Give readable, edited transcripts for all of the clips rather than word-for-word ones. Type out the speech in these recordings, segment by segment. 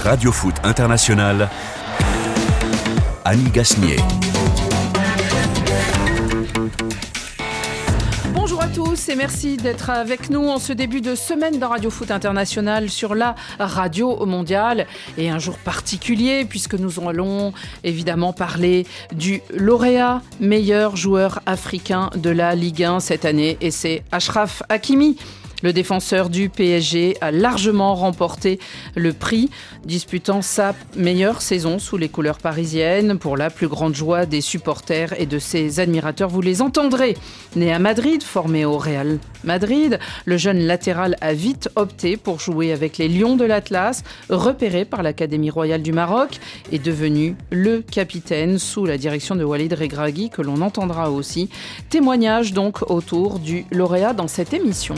Radio Foot International, Annie Gasnier. Bonjour à tous et merci d'être avec nous en ce début de semaine dans Radio Foot International sur la radio mondiale. Et un jour particulier puisque nous allons évidemment parler du lauréat meilleur joueur africain de la Ligue 1 cette année. Et c'est Achraf Hakimi. Le défenseur du PSG a largement remporté le prix, disputant sa meilleure saison sous les couleurs parisiennes pour la plus grande joie des supporters et de ses admirateurs. Vous les entendrez. Né à Madrid, formé au Real Madrid, le jeune latéral a vite opté pour jouer avec les Lions de l'Atlas, repéré par l'Académie royale du Maroc, et devenu le capitaine sous la direction de Walid Regragui, que l'on entendra aussi. Témoignage donc autour du lauréat dans cette émission.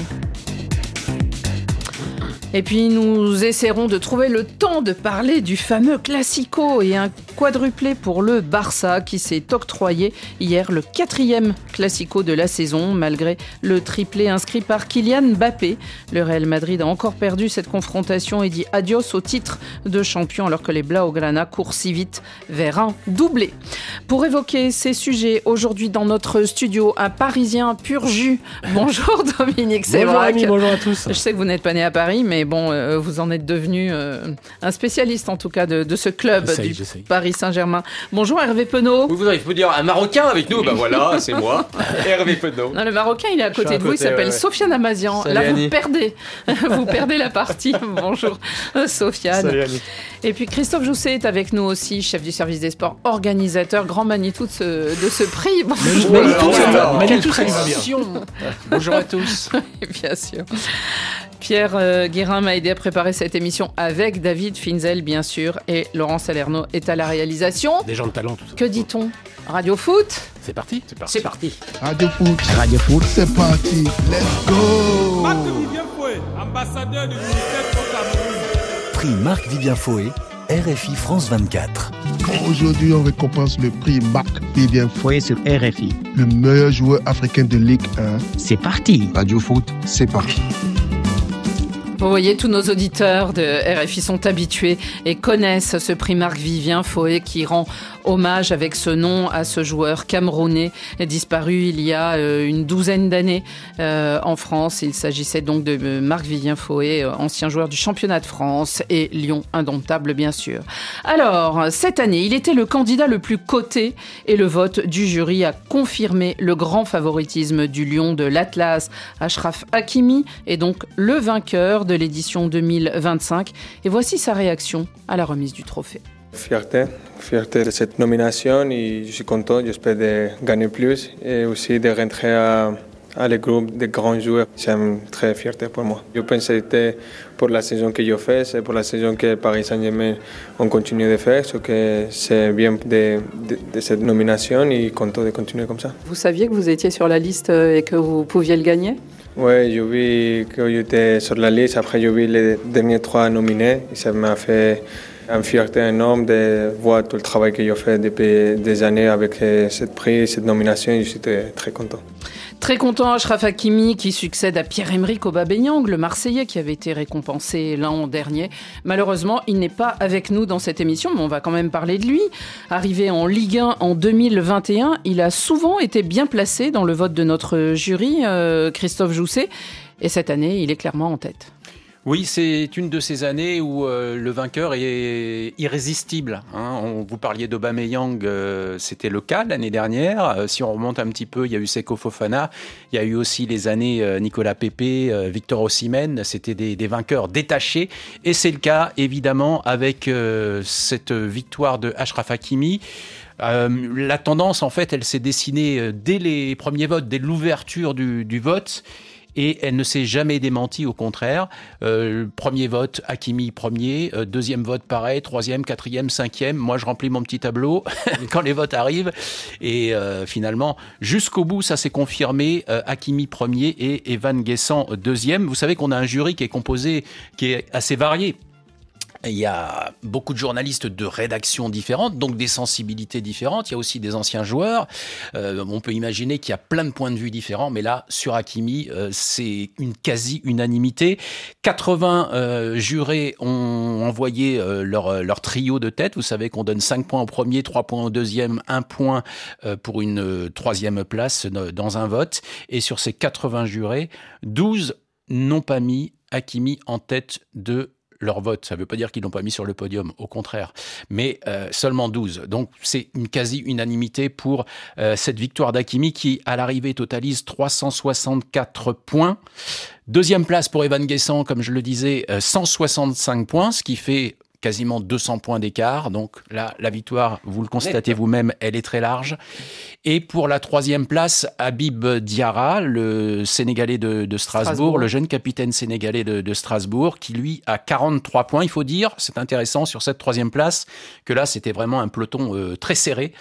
Et puis nous essaierons de trouver le temps de parler du fameux Classico et un quadruplé pour le Barça qui s'est octroyé hier le 4e Classico de la saison malgré le triplé inscrit par Kylian Mbappé. Le Real Madrid a encore perdu cette confrontation et dit adios au titre de champion alors que les Blaugrana courent si vite vers un doublé. Pour évoquer ces sujets, aujourd'hui dans notre studio, un Parisien pur jus. Bonjour Dominique Sévrac. Bonjour Annie, bonjour à tous. Je sais que vous n'êtes pas né à Paris, mais bon, vous en êtes devenu un spécialiste en tout cas de ce club J'essaye. Paris Saint-Germain. bonjour Hervé Penaud. Vous avez pu dire un Marocain avec nous, ben voilà, c'est moi, Hervé Penaud. Non, le Marocain, il est à côté de vous, il s'appelle Sofiane Amazian. Salut, là, Annie. vous perdez la partie. Bonjour Sofiane. Salut Annie. Et puis Christophe Jousset est avec nous aussi, chef du service des sports, organisateur, grand Manitou de ce prix. Bonjour. Manitou, ça va bien. Bonjour à tous. Bien sûr. Pierre Guérin m'a aidé à préparer cette émission avec David Finzel, bien sûr, et Laurent Salerno est à la réalisation. Des gens de talent, tout ça. Que dit-on ? Radio Foot ? C'est parti. C'est parti. Radio Foot, c'est parti, let's go. Marc Vivien Foué, ambassadeur du ministère au Cameroun. Prix Marc-Vivien Foué, RFI France 24. Aujourd'hui, on récompense le prix Marc Vivien Foué, Fouet sur RFI. le meilleur joueur africain de Ligue 1. C'est parti. Radio Foot, c'est parti. Vous voyez, tous nos auditeurs de RFI sont habitués et connaissent ce prix Marc-Vivien Foué qui rend hommage avec ce nom à ce joueur camerounais disparu il y a une douzaine d'années en France. Il s'agissait donc de Marc-Vivien Foué, ancien joueur du championnat de France et Lion indomptable bien sûr. Alors, cette année, il était le candidat le plus coté et le vote du jury a confirmé le grand favoritisme du Lion de l'Atlas. Achraf Hakimi est donc le vainqueur de l'édition 2025 et voici sa réaction à la remise du trophée. Fierté de cette nomination et je suis content, j'espère de gagner plus et aussi de rentrer à le groupe de grands joueurs. C'est une très fierté pour moi. Je pense que c'était pour la saison que je fais, c'est pour la saison que Paris Saint-Germain on continue de faire, donc c'est bien de cette nomination et content de continuer comme ça. Vous saviez que vous étiez sur la liste et que vous pouviez le gagner ? Oui, j'ai vu que j'étais sur la liste, après j'ai vu les derniers 3 nominés et ça m'a fait une fierté énorme de voir tout le travail que j'ai fait depuis des années avec cette prix, cette nomination et j'étais très content. Très content, Achraf Hakimi qui succède à Pierre-Emerick Aubameyang, le Marseillais qui avait été récompensé l'an dernier. Malheureusement, il n'est pas avec nous dans cette émission, mais on va quand même parler de lui. Arrivé en Ligue 1 en 2021, il a souvent été bien placé dans le vote de notre jury, Christophe Jousset, et cette année, il est clairement en tête. Oui, c'est une de ces années où le vainqueur est irrésistible. Vous parliez d'Aubameyang, c'était le cas l'année dernière. Si on remonte un petit peu, il y a eu Seko Fofana, il y a eu aussi les années Nicolas Pepe, Victor Osimhen, c'était des vainqueurs détachés. Et c'est le cas, évidemment, avec cette victoire de Achraf Hakimi. La tendance, en fait, elle s'est dessinée dès les premiers votes, dès l'ouverture du vote. Et elle ne s'est jamais démentie, au contraire. Premier vote, Hakimi premier. Deuxième vote, pareil. Troisième, quatrième, cinquième. Moi, je remplis mon petit tableau quand les votes arrivent. Et finalement, jusqu'au bout, ça s'est confirmé. Hakimi premier et Evan Guessant deuxième. Vous savez qu'on a un jury qui est composé, qui est assez varié. Il y a beaucoup de journalistes de rédactions différentes, donc des sensibilités différentes. Il y a aussi des anciens joueurs. On peut imaginer qu'il y a plein de points de vue différents, mais là, sur Hakimi, c'est une quasi-unanimité. 80 jurés ont envoyé leur trio de tête. Vous savez qu'on donne 5 points au premier, 3 points au deuxième, 1 point pour une troisième place dans un vote. Et sur ces 80 jurés, 12 n'ont pas mis Hakimi en tête de leur vote. Ça ne veut pas dire qu'ils l'ont pas mis sur le podium, au contraire. Mais seulement 12. Donc c'est une quasi-unanimité pour cette victoire d'Hakimi qui, à l'arrivée, totalise 364 points. Deuxième place pour Evan Guessant, comme je le disais, 165 points, ce qui fait quasiment 200 points d'écart. Donc là, la victoire, vous le constatez vous-même, elle est très large. Et pour la troisième place, Habib Diarra, le Sénégalais de Strasbourg, le jeune capitaine sénégalais de Strasbourg, qui lui a 43 points. Il faut dire, c'est intéressant sur cette troisième place, que là, c'était vraiment un peloton très serré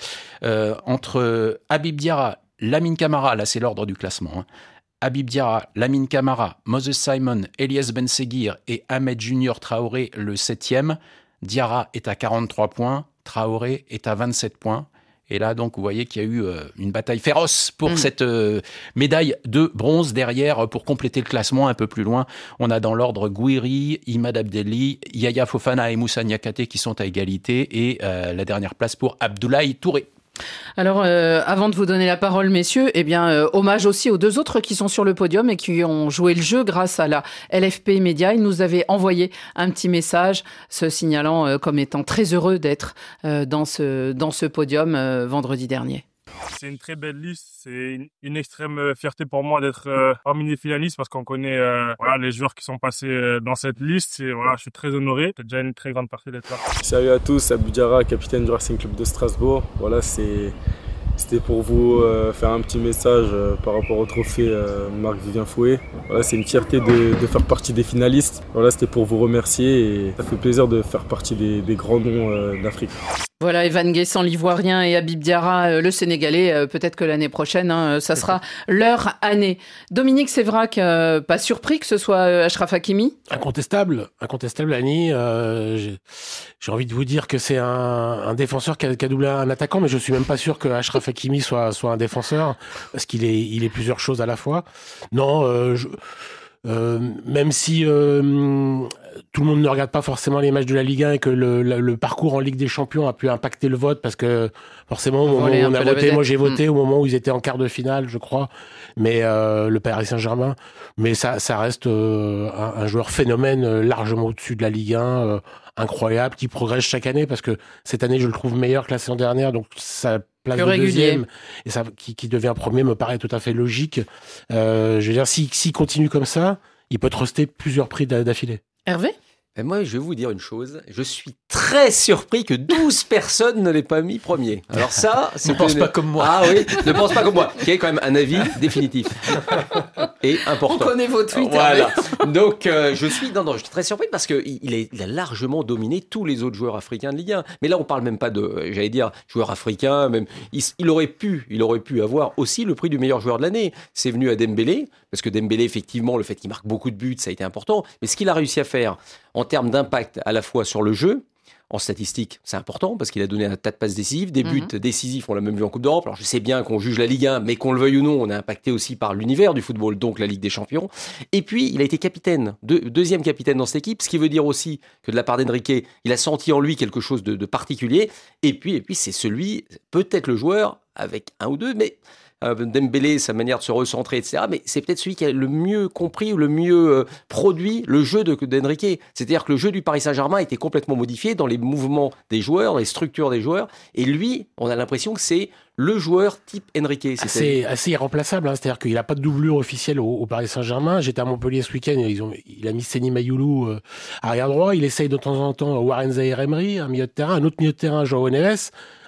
entre Habib Diarra, Lamine Camara, là c'est l'ordre du classement, hein. Habib Diarra, Lamine Camara, Moses Simon, Elias Benseguir et Ahmed Junior Traoré, le 7e. Diarra est à 43 points, Traoré est à 27 points. Et là, donc, vous voyez qu'il y a eu une bataille féroce pour cette médaille de bronze. Derrière, pour compléter le classement un peu plus loin, on a dans l'ordre Gouiri, Imad Abdelli, Yaya Fofana et Moussa Niakhaté qui sont à égalité. Et la dernière place pour Abdoulaye Touré. Alors, avant de vous donner la parole, messieurs, hommage aussi aux deux autres qui sont sur le podium et qui ont joué le jeu grâce à la LFP Média. Ils nous avaient envoyé un petit message se signalant comme étant très heureux d'être dans ce podium vendredi dernier. C'est une très belle liste, c'est une extrême fierté pour moi d'être parmi les finalistes parce qu'on connaît les joueurs qui sont passés dans cette liste. Et je suis très honoré, c'est déjà une très grande partie d'être là. Salut à tous, Habib Diarra, capitaine du Racing Club de Strasbourg. C'était pour vous faire un petit message par rapport au trophée Marc-Vivien Fouet. C'est une fierté de faire partie des finalistes. C'était pour vous remercier et ça fait plaisir de faire partie des grands noms d'Afrique. Voilà, Evan Guessant, l'Ivoirien, et Habib Diarra, le Sénégalais. Peut-être que l'année prochaine, ça sera leur année. Dominique Sévrac, pas surpris que ce soit Achraf Hakimi ? Incontestable, Annie. J'ai envie de vous dire que c'est un défenseur qui a doublé un attaquant, mais je suis même pas sûr que Achraf Hakimi soit un défenseur, parce qu'il est plusieurs choses à la fois. Non, même si tout le monde ne regarde pas forcément les matchs de la Ligue 1 et que le parcours en Ligue des Champions a pu impacter le vote, parce que forcément, au moment où on a voté, moi j'ai voté au moment où ils étaient en quart de finale, je crois, mais le Paris Saint-Germain, mais ça reste un joueur phénomène largement au-dessus de la Ligue 1, incroyable, qui progresse chaque année, parce que cette année je le trouve meilleur que la saison dernière, donc sa place de deuxième et ça qui devient premier me paraît tout à fait logique. Je veux dire, s'il continue comme ça, il peut truster plusieurs prix d'affilée. Hervé ? Et moi, je vais vous dire une chose. Je suis très surpris que 12 personnes ne l'aient pas mis premier. Alors ça, ne pense pas comme moi. Ah oui, ne pense pas comme moi. Qui est quand même un avis définitif et important. On connaît vos tweets. Voilà. Donc, je suis très surpris parce que il a largement dominé tous les autres joueurs africains de Ligue 1. Mais là, on parle même pas de, joueurs africains. Même, il aurait pu avoir aussi le prix du meilleur joueur de l'année. C'est venu à Dembélé, parce que Dembélé, effectivement, le fait qu'il marque beaucoup de buts, ça a été important. Mais ce qu'il a réussi à faire en termes d'impact à la fois sur le jeu, en statistique, c'est important parce qu'il a donné un tas de passes décisives, des buts décisifs, on l'a même vu en Coupe d'Europe. Alors je sais bien qu'on juge la Ligue 1, mais qu'on le veuille ou non, on est impacté aussi par l'univers du football, donc la Ligue des Champions. Et puis, il a été capitaine, deuxième capitaine dans cette équipe, ce qui veut dire aussi que de la part d'Enrique, il a senti en lui quelque chose de particulier. Et puis c'est peut-être le joueur avec un ou deux, mais Dembélé, sa manière de se recentrer, etc. Mais c'est peut-être celui qui a le mieux compris ou le mieux produit le jeu d'Enrique. C'est-à-dire que le jeu du Paris Saint-Germain a été complètement modifié dans les mouvements des joueurs, dans les structures des joueurs. Et lui, on a l'impression que c'est le joueur type Enrique. C'est assez irremplaçable. C'est-à-dire qu'il n'a pas de doublure officielle au Paris Saint-Germain. J'étais à Montpellier ce week-end. Il a mis Seny Mayoulou arrière droit. Il essaye de temps en temps Warren Zaïre-Emery, un milieu de terrain, un autre milieu de terrain, João Neves.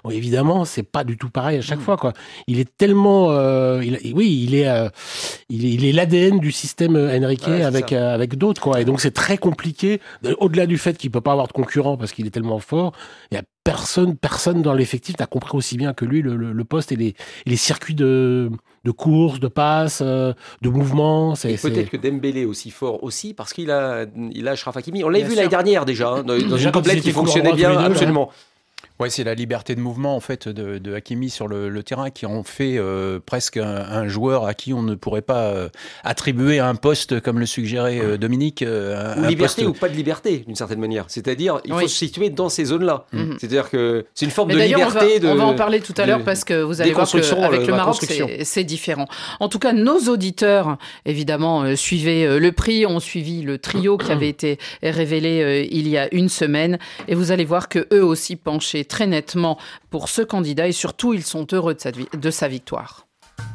Bon, évidemment, c'est pas du tout pareil à chaque fois, quoi. Il est tellement, il est l'ADN du système Enrique avec d'autres, quoi. Et donc c'est très compliqué. Au-delà du fait qu'il peut pas avoir de concurrent parce qu'il est tellement fort, il y a personne dans l'effectif n'a compris aussi bien que lui le poste et les circuits de course, de passe, de mouvement. Peut-être que Dembélé aussi fort aussi parce qu'il a Achraf Hakimi. On l'a vu l'année dernière déjà, dans une complète qui fonctionnait bien, absolument. Ouais, c'est la liberté de mouvement en fait de Hakimi sur le terrain qui en fait presque un joueur à qui on ne pourrait pas attribuer un poste comme le suggérait Dominique. Ou liberté ou pas de liberté d'une certaine manière. C'est-à-dire il faut se situer dans ces zones-là. C'est-à-dire que c'est une forme de liberté. On va en parler tout à l'heure parce que vous allez voir qu'avec le Maroc c'est différent. En tout cas, nos auditeurs évidemment suivaient le prix, ont suivi le trio qui avait été révélé il y a une semaine et vous allez voir que eux aussi penchaient très nettement pour ce candidat et surtout ils sont heureux de sa victoire.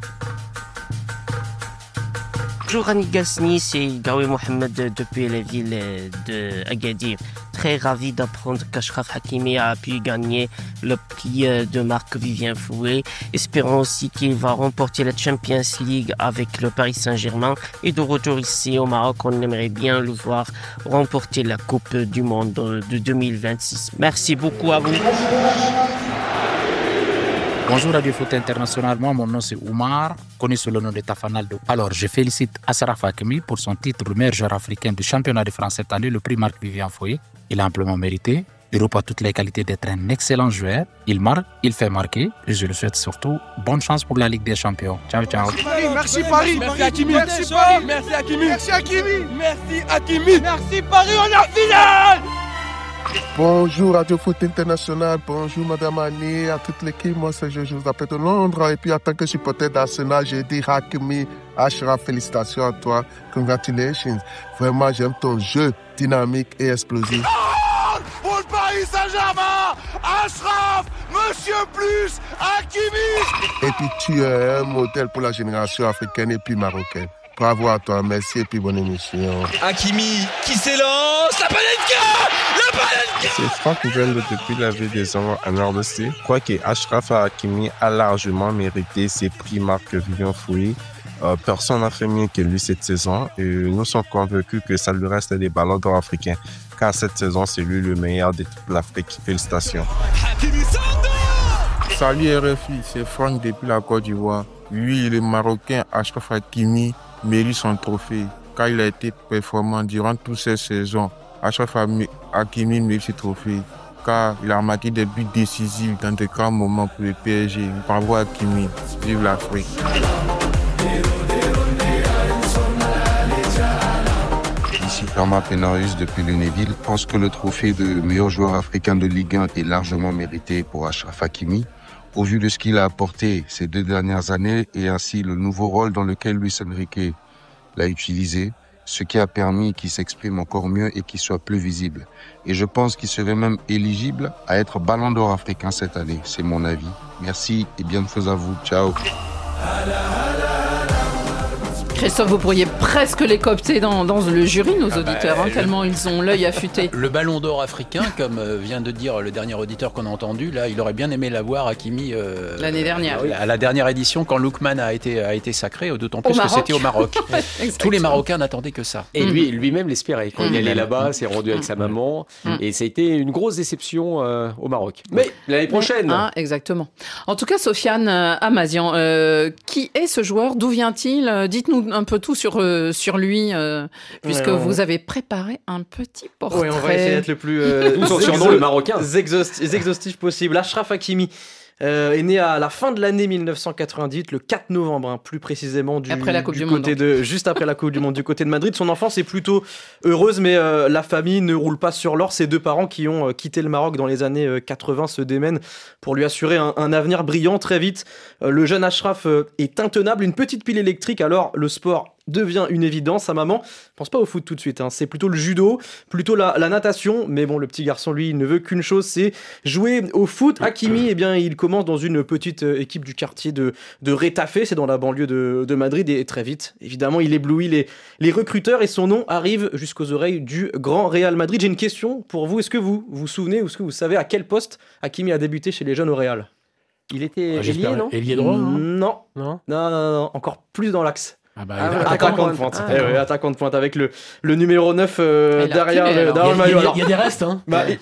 Bonjour Annie Gasni, c'est Gaoué Mohamed depuis la ville de Agadir. Très ravi d'apprendre qu'Achraf Hakimi a pu gagner le prix de Marc Vivien Foué. Espérons aussi qu'il va remporter la Champions League avec le Paris Saint-Germain. Et de retour ici au Maroc, on aimerait bien le voir remporter la Coupe du Monde de 2026. Merci beaucoup à vous. Bonjour Radio Foot International, moi mon nom c'est Oumar, connu sous le nom de Tafanaldo. Alors je félicite Achraf Hakimi pour son titre le meilleur joueur africain du championnat de France cette année, le prix Marc Vivien Foué. Il a amplement mérité, il reprend toutes les qualités d'être un excellent joueur, il marque, il fait marquer et je le souhaite surtout bonne chance pour la Ligue des Champions. Ciao ciao. Merci Paris, merci Hakimi, merci Paris, merci Hakimi, merci Hakimi, merci Hakimi, merci Paris, on est en finale. Bonjour Radio Foot International, bonjour Madame Annie, à toute l'équipe, moi c'est je vous appelle de Londres et puis en tant que supporter d'Arsenal, je dis Hakimi, Achraf, félicitations à toi, congratulations. Vraiment j'aime ton jeu dynamique et explosif. Pour le Paris Saint-Germain, Achraf, Monsieur Plus, Hakimi. Et puis tu es un modèle pour la génération africaine et puis marocaine. Bravo à toi, merci et puis bonne émission. Hakimi qui s'élance, la Panenka. C'est Franck Nouvelle depuis la ville des Hommes à Nord-Ouest. Je crois que Achraf Hakimi a largement mérité ses prix Marc Vivien Foué. Personne n'a fait mieux que lui cette saison et nous sommes convaincus que ça lui reste des ballons d'or africains. Car cette saison, c'est lui le meilleur de toute l'Afrique. Félicitations. Salut RFI, c'est Franck depuis la Côte d'Ivoire. Lui, le Marocain Achraf Hakimi mérite son trophée car il a été performant durant toutes ces saisons. Achraf Hakimi mérite ce trophée car il a marqué des buts décisifs dans de grands moments pour le PSG. Bravo Hakimi, vive l'Afrique. Ici Thomas Pénarius depuis Lunéville. Je pense que le trophée de meilleur joueur africain de Ligue 1 est largement mérité pour Achraf Hakimi. Au vu de ce qu'il a apporté ces 2 dernières années et ainsi le nouveau rôle dans lequel Luis Enrique l'a utilisé, ce qui a permis qu'il s'exprime encore mieux et qu'il soit plus visible. Et je pense qu'il serait même éligible à être ballon d'or africain cette année. C'est mon avis. Merci et bien de choses à vous. Ciao. Christophe, vous pourriez presque les coopter dans le jury, nos auditeurs, tellement ils ont l'œil affûté. Le ballon d'or africain, comme vient de dire le dernier auditeur qu'on a entendu, là, il aurait bien aimé l'avoir Hakimi l'année dernière. À la dernière édition, quand Lookman a été sacré, d'autant plus que c'était au Maroc. Tous les Marocains n'attendaient que ça. Et lui-même l'espérait. Quand il est allé là-bas, s'est rendu avec sa maman, et ça a été une grosse déception au Maroc. Mais l'année prochaine. Exactement. En tout cas, Sofiane Amazian, qui est ce joueur? D'où vient-il? Dites-nous un peu tout sur lui, puisque vous avez préparé un petit portrait. Oui, on va essayer d'être le plus exhaustif possible. Achraf Hakimi est né à la fin de l'année 1998, le 4 novembre, plus précisément après la Coupe du Monde, juste après la Coupe du Monde, du côté de Madrid. Son enfance est plutôt heureuse, mais la famille ne roule pas sur l'or. Ses 2 parents qui ont quitté le Maroc dans les années 80 se démènent pour lui assurer un avenir brillant. Très vite, le jeune Achraf est intenable, une petite pile électrique. Alors le sport, devient une évidence. Sa maman pense pas au foot tout de suite, hein. C'est plutôt le judo, plutôt la natation, mais bon, le petit garçon, lui, il ne veut qu'une chose, c'est jouer au foot. Hakimi, eh bien, il commence dans une petite équipe du quartier de Retafe, c'est dans la banlieue de Madrid, et très vite, évidemment, il éblouit les recruteurs et son nom arrive jusqu'aux oreilles du grand Real Madrid. J'ai une question pour vous, est-ce que vous vous souvenez ou est-ce que vous savez à quel poste Hakimi a débuté chez les jeunes au Real? Il était ailier, non? Ailier droit, non. Non, encore plus dans l'axe. Attaquant de pointe. Attaquant de pointe avec le numéro 9 derrière le maillot. Il y a des restes, hein.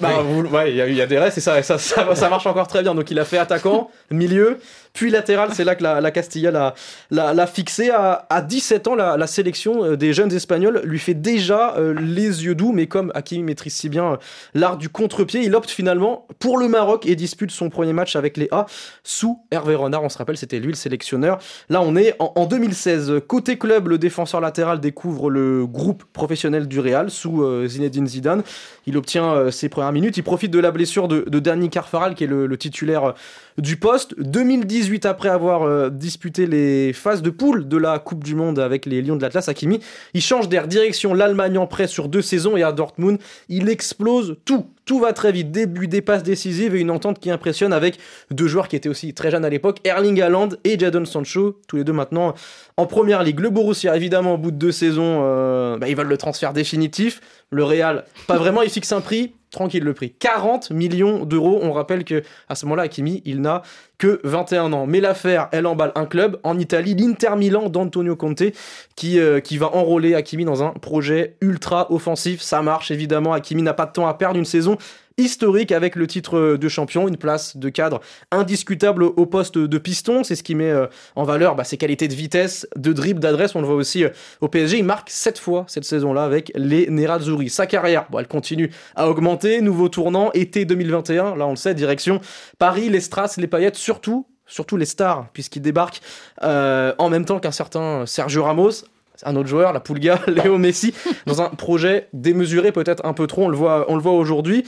Il y a des restes et ça marche encore très bien. Donc il a fait attaquant, milieu, puis latéral. C'est là que la Castilla l'a fixé. À 17 ans, la sélection des jeunes Espagnols lui fait déjà les yeux doux. Mais comme Hakimi maîtrise si bien l'art du contre-pied, il opte finalement pour le Maroc et dispute son premier match avec les A sous Hervé Renard. On se rappelle, c'était lui le sélectionneur. Là, on est en 2016. Côté club, le défenseur latéral découvre le groupe professionnel du Real sous Zinedine Zidane. Il obtient ses premières minutes. Il profite de la blessure de Dani Carvajal, qui est le titulaire du poste. 2018, après avoir disputé les phases de poule de la Coupe du Monde avec les Lions de l'Atlas, Hakimi, il change d'air, direction l'Allemagne en prêt sur 2 saisons, et à Dortmund, il explose tout. Tout va très vite, début, des passes décisives et une entente qui impressionne avec 2 joueurs qui étaient aussi très jeunes à l'époque, Erling Haaland et Jadon Sancho, tous les 2 maintenant en première ligue. Le Borussia, évidemment, au bout de 2 saisons, ils veulent le transfert définitif. Le Real, pas vraiment, il fixe un prix, tranquille le prix, 40 millions d'euros. On rappelle que à ce moment-là, Hakimi, il n'a que 21 ans. Mais l'affaire, elle emballe un club en Italie, l'Inter Milan d'Antonio Conte, qui va enrôler Hakimi dans un projet ultra offensif. Ça marche, évidemment. Hakimi n'a pas de temps à perdre. Une saison historique avec le titre de champion, une place de cadre indiscutable au poste de piston. C'est ce qui met en valeur ses qualités de vitesse, de dribble, d'adresse. On le voit aussi au PSG. Il marque 7 fois cette saison-là avec les Nerazzurri. Sa carrière, elle continue à augmenter. Nouveau tournant, été 2021. Là, on le sait, direction Paris, les strass, les paillettes, surtout les stars, puisqu'il débarque en même temps qu'un certain Sergio Ramos, un autre joueur, la Pulga, Léo Messi, dans un projet démesuré, peut-être un peu trop, on le voit aujourd'hui.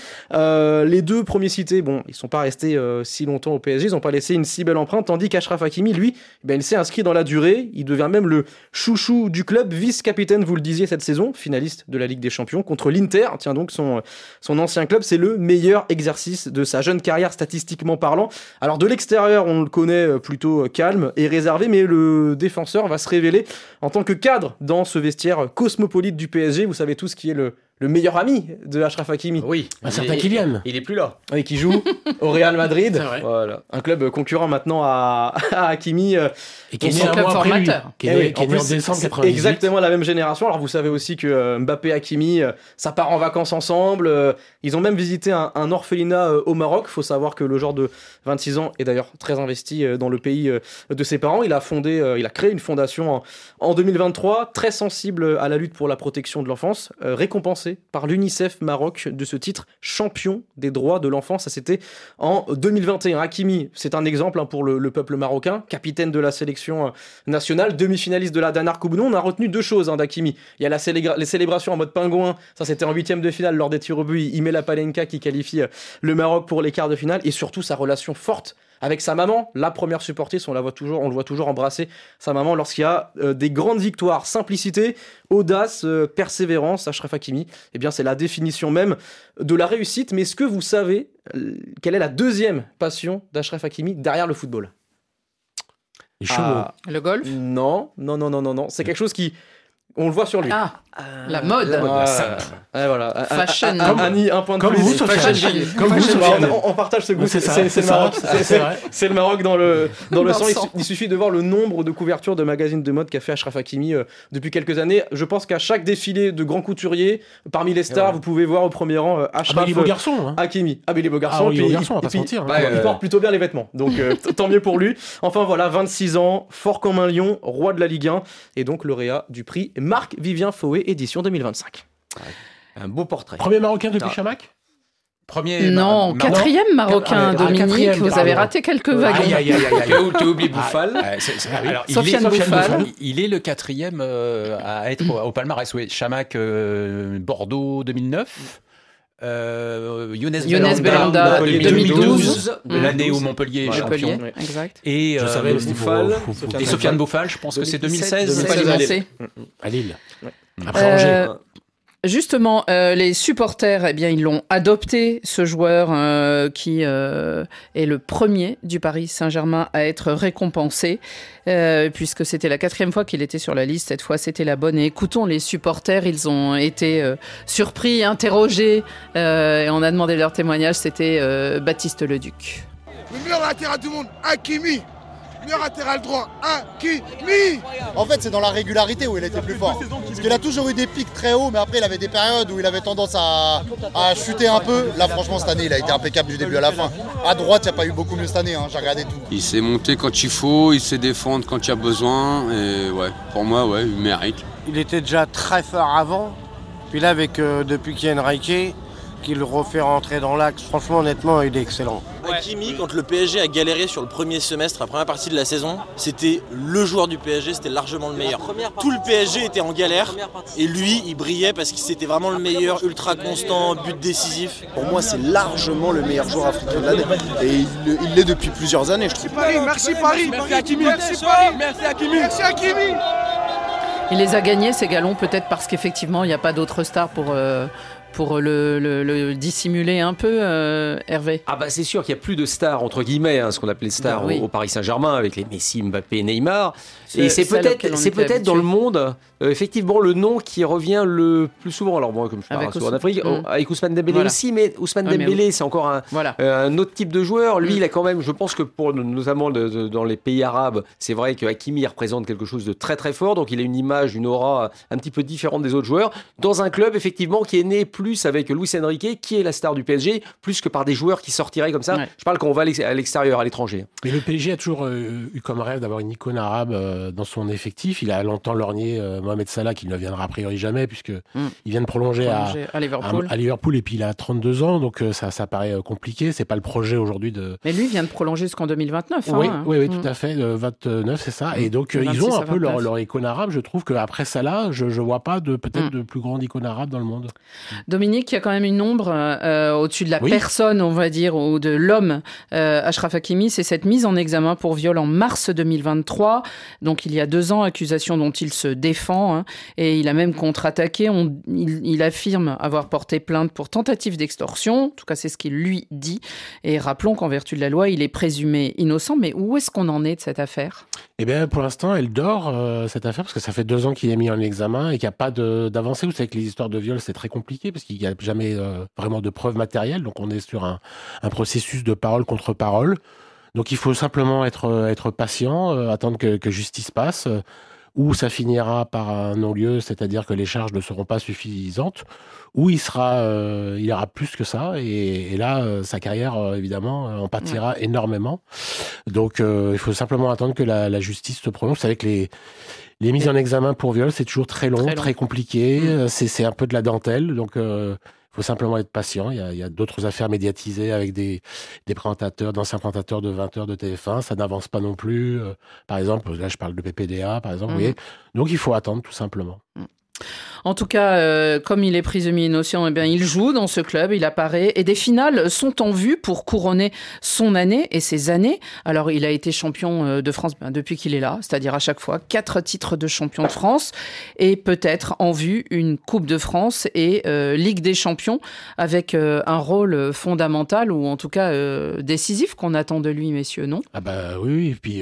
Les 2 premiers cités, ils sont pas restés si longtemps au PSG, ils n'ont pas laissé une si belle empreinte, tandis qu'Achraf Hakimi, lui, il s'est inscrit dans la durée, il devient même le chouchou du club, vice-capitaine, vous le disiez, cette saison, finaliste de la Ligue des Champions, contre l'Inter, tiens donc son ancien club. C'est le meilleur exercice de sa jeune carrière, statistiquement parlant. Alors de l'extérieur, on le connaît plutôt calme et réservé, mais le défenseur va se révéler en tant que cadre dans ce vestiaire cosmopolite du PSG. Vous savez tous qui est le meilleur ami de Achraf Hakimi. Oui, un certain Kylian. Il est plus là. Et qui joue au Real Madrid. Voilà. Un club concurrent maintenant à Hakimi. Et qui est né un mois après lui. Qui est né en décembre 98. Exactement la même génération. Alors vous savez aussi que Mbappé et Hakimi, ça part en vacances ensemble. Ils ont même visité un orphelinat au Maroc. Il faut savoir que le joueur de 26 ans est d'ailleurs très investi dans le pays de ses parents. Il a créé une fondation en 2023, très sensible à la lutte pour la protection de l'enfance, récompensé par l'UNICEF Maroc de ce titre champion des droits de l'enfant. Ça, c'était en 2021. Hakimi, c'est un exemple pour le peuple marocain, capitaine de la sélection nationale, demi-finaliste de la dernière Coupe du Monde. On a retenu 2 choses d'Hakimi. Il y a les célébrations en mode pingouin, ça c'était en 8e de finale lors des tirs au but. Il met la Palenka qui qualifie le Maroc pour les quarts de finale, et surtout sa relation forte avec sa maman, la première supportrice. On le voit toujours embrasser sa maman lorsqu'il y a des grandes victoires. Simplicité, audace, persévérance. Achraf Hakimi, c'est la définition même de la réussite. Mais est-ce que vous savez quelle est la 2e passion d'Achraf Hakimi derrière le football? Les chevaux. Le golf? Non. C'est quelque chose qui... On le voit sur lui. La mode. Voilà. Fashion. Annie, un point de comme plus. Vous, comme vous, on partage ce goût. C'est le Maroc. C'est le Maroc dans le sang. Il suffit de voir le nombre de couvertures de magazines de mode qu'a fait Achraf Hakimi depuis quelques années. Je pense qu'à chaque défilé de grands couturiers, parmi les stars, vous pouvez voir au premier rang Achraf il est beau garçon, Hakimi. Il est beau garçon. Il est beau garçon, on va pas se mentir. Il porte plutôt bien les vêtements. Donc tant mieux pour lui. Enfin voilà, 26 ans, fort comme un lion, roi de la Ligue 1, et donc lauréat du prix Marc-Vivien Faué, édition 2025. Un beau portrait. Premier Marocain depuis Chamac? Non, 4e Marocain, Dominique. Vous avez raté quelques wagons. T'as oublié Bouffal. Sofiane Bouffal. Il est le 4e à être au palmarès. Oui. Chamac, Bordeaux 2009. Younes Belhanda, 2012. L'année où Montpellier est champion. Montpellier, exact. Et Sofiane Boufal, je pense que c'est 2016. À Lille. Ouais. Après Angers. Justement, les supporters, eh bien, ils l'ont adopté, ce joueur qui est le premier du Paris Saint-Germain à être récompensé, puisque c'était la 4e fois qu'il était sur la liste. Cette fois, c'était la bonne. Et écoutons les supporters, ils ont été surpris, interrogés, et on a demandé leur témoignage. C'était Baptiste Leduc. Le meilleur latéral du monde, Hakimi. Meilleur latéral droit, Hakimi. En fait, c'est dans la régularité où il était plus fort. Parce qu'il a toujours eu des pics très hauts, mais après, il avait des périodes où il avait tendance à chuter un peu. Là, franchement, cette année, il a été impeccable du début à la fin. À droite, il n'y a pas eu beaucoup mieux cette année, j'ai regardé tout. Il s'est monté quand il faut, il sait défendre quand il y a besoin. Et ouais, pour moi, ouais, il mérite. Il était déjà très fort avant. Puis là, depuis qu'il y a Enrique, qu'il le refait rentrer dans l'axe, franchement, honnêtement, il est excellent. Hakimi, quand le PSG a galéré sur le premier semestre, la première partie de la saison, c'était le joueur du PSG, c'était largement le meilleur. Tout le PSG était en galère et lui, il brillait parce que c'était vraiment le meilleur, ultra constant, but décisif. Pour moi, c'est largement le meilleur joueur africain de l'année et il l'est depuis plusieurs années, je trouve. Merci Paris, merci Hakimi, merci Paris, merci Hakimi, merci Hakimi. Il les a gagnés, ces galons, peut-être parce qu'effectivement, il n'y a pas d'autres stars pour le dissimuler un peu, Hervé. Ah bah c'est sûr qu'il n'y a plus de stars, entre guillemets, ce qu'on appelait stars au Paris Saint-Germain, avec les Messi, Mbappé, Neymar. Et c'est peut-être dans le monde, effectivement, le nom qui revient le plus souvent. Alors moi, comme je parle souvent en Afrique, avec Ousmane Dembélé aussi, mais Ousmane Dembélé, c'est encore un autre type de joueur. Lui, il a quand même, je pense que pour notamment dans les pays arabes, c'est vrai que Hakimi représente quelque chose de très très fort, donc il a une image, une aura un petit peu différente des autres joueurs, dans un club, effectivement, qui est né plus avec Luis Enrique, qui est la star du PSG, plus que par des joueurs qui sortiraient comme ça. Ouais. Je parle quand on va à l'extérieur, à l'étranger. Mais le PSG a toujours eu comme rêve d'avoir une icône arabe dans son effectif. Il a longtemps lorgné Mohamed Salah, qui ne viendra a priori jamais, puisqu'il vient de prolonger à Liverpool, et puis il a 32 ans, donc ça paraît compliqué. C'est pas le projet aujourd'hui de... Mais lui vient de prolonger jusqu'en 2029. Oui, tout à fait, 29, c'est ça. Et donc ils ont un peu leur icône arabe. Je trouve qu'après Salah, je vois pas de plus grande icône arabe dans le monde. Dominique, il y a quand même une ombre au-dessus de la personne, on va dire, ou de l'homme, Achraf Hakimi. C'est cette mise en examen pour viol en mars 2023. Donc il y a 2 ans, accusation dont il se défend. Et il a même contre-attaqué. Il affirme avoir porté plainte pour tentative d'extorsion. En tout cas, c'est ce qu'il lui dit. Et rappelons qu'en vertu de la loi, il est présumé innocent. Mais où est-ce qu'on en est de cette affaire ? Eh bien, pour l'instant, elle dort, cette affaire, parce que ça fait 2 ans qu'il est mis en examen et qu'il n'y a pas d'avancée. Vous savez que les histoires de viol, c'est très compliqué parce qu'il n'y a jamais vraiment de preuves matérielles. Donc, on est sur un processus de parole contre parole. Donc, il faut simplement être patient, attendre que justice passe, ou ça finira par un non-lieu, c'est-à-dire que les charges ne seront pas suffisantes, ou il aura plus que ça, et là, sa carrière, évidemment, en pâtira énormément. Donc, il faut simplement attendre que la justice se prononce. Vous savez que les mises en examen pour viol, c'est toujours très long, très compliqué, c'est un peu de la dentelle, donc... Il faut simplement être patient. Il y a d'autres affaires médiatisées avec des présentateurs, d'anciens présentateurs de 20h de TF1. Ça n'avance pas non plus. Par exemple, là, je parle de PPDA, par exemple. Vous voyez. Donc, il faut attendre, tout simplement. En tout cas, comme il est présumé innocent, eh bien, il joue dans ce club, il apparaît, et des finales sont en vue pour couronner son année et ses années. Alors, il a été champion de France depuis qu'il est là, c'est-à-dire à chaque fois 4 titres de champion de France, et peut-être en vue une Coupe de France et Ligue des Champions, avec un rôle fondamental, ou en tout cas décisif, qu'on attend de lui, messieurs, non ? Ah bah oui, et puis...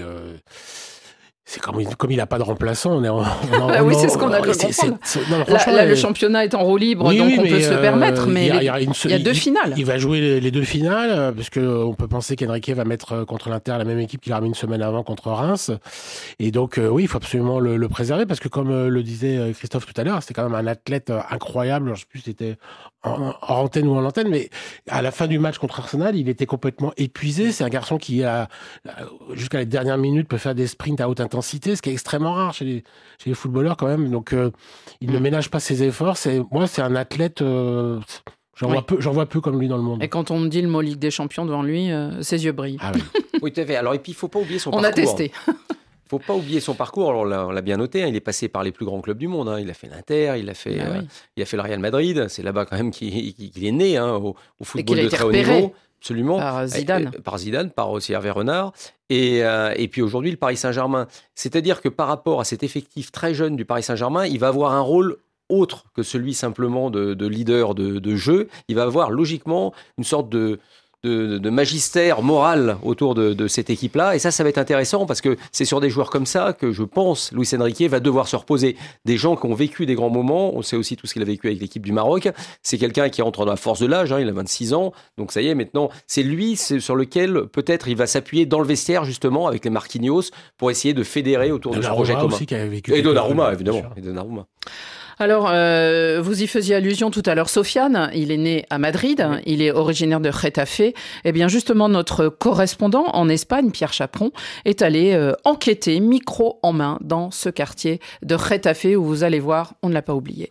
C'est comme il n'a pas de remplaçant. Oui, c'est ce qu'on a cru comprendre. Là, le championnat est en roue libre, donc on peut se le permettre, mais il y a 2 finales. Il va jouer les 2 finales, parce qu'on peut penser qu'Enrique va mettre contre l'Inter la même équipe qu'il a remis une semaine avant contre Reims. Et donc, oui, il faut absolument le préserver, parce que comme le disait Christophe tout à l'heure, c'était quand même un athlète incroyable. Je ne sais plus si c'était en antenne ou en antenne, mais à la fin du match contre Arsenal, il était complètement épuisé. C'est un garçon qui, jusqu'à les dernières minutes, peut faire des sprints à haute intensité, ce qui est extrêmement rare chez les footballeurs quand même. Donc, il ne ménage pas ses efforts. C'est un athlète... J'en vois peu comme lui dans le monde. Et quand on me dit le mot Ligue des Champions devant lui, ses yeux brillent. Ah oui. Oui, tout à fait. Alors, et puis, il ne faut pas oublier son parcours. On a testé. faut pas oublier son parcours. Alors on l'a bien noté, il est passé par les plus grands clubs du monde. Il a fait l'Inter, il a fait le Real Madrid. C'est là-bas quand même qu'il est né au football de très haut niveau. Absolument. Par Zidane. Par aussi Hervé Renard. Et puis aujourd'hui, le Paris Saint-Germain. C'est-à-dire que par rapport à cet effectif très jeune du Paris Saint-Germain, il va avoir un rôle autre que celui simplement de leader de jeu. Il va avoir logiquement une sorte de magistère moral autour de cette équipe-là. Et ça va être intéressant parce que c'est sur des joueurs comme ça que je pense Luis Enrique va devoir se reposer. Des gens qui ont vécu des grands moments. On sait aussi tout ce qu'il a vécu avec l'équipe du Maroc. C'est quelqu'un qui rentre dans la force de l'âge. Il a 26 ans. Donc ça y est, maintenant, c'est lui sur lequel peut-être il va s'appuyer dans le vestiaire justement avec les Marquinhos pour essayer de fédérer autour de ce projet commun. Aussi, qui avait vécu et Donnarumma, évidemment. Et Donnarumma. Alors, vous y faisiez allusion tout à l'heure, Sofiane. Il est né à Madrid. Oui. Il est originaire de Getafe. Eh bien, justement, notre correspondant en Espagne, Pierre Chaperon, est allé enquêter, micro en main, dans ce quartier de Getafe où vous allez voir, on ne l'a pas oublié.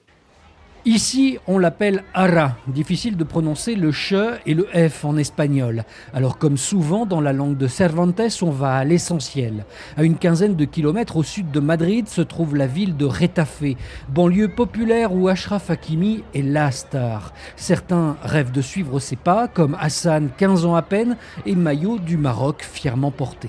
Ici, on l'appelle Ara. Difficile de prononcer le che et le f en espagnol. Alors, comme souvent dans la langue de Cervantes, on va à l'essentiel. À une quinzaine de kilomètres au sud de Madrid se trouve la ville de Getafe, banlieue populaire où Achraf Hakimi est la star. Certains rêvent de suivre ses pas, comme Hassan, 15 ans à peine, et Mayo du Maroc, fièrement porté.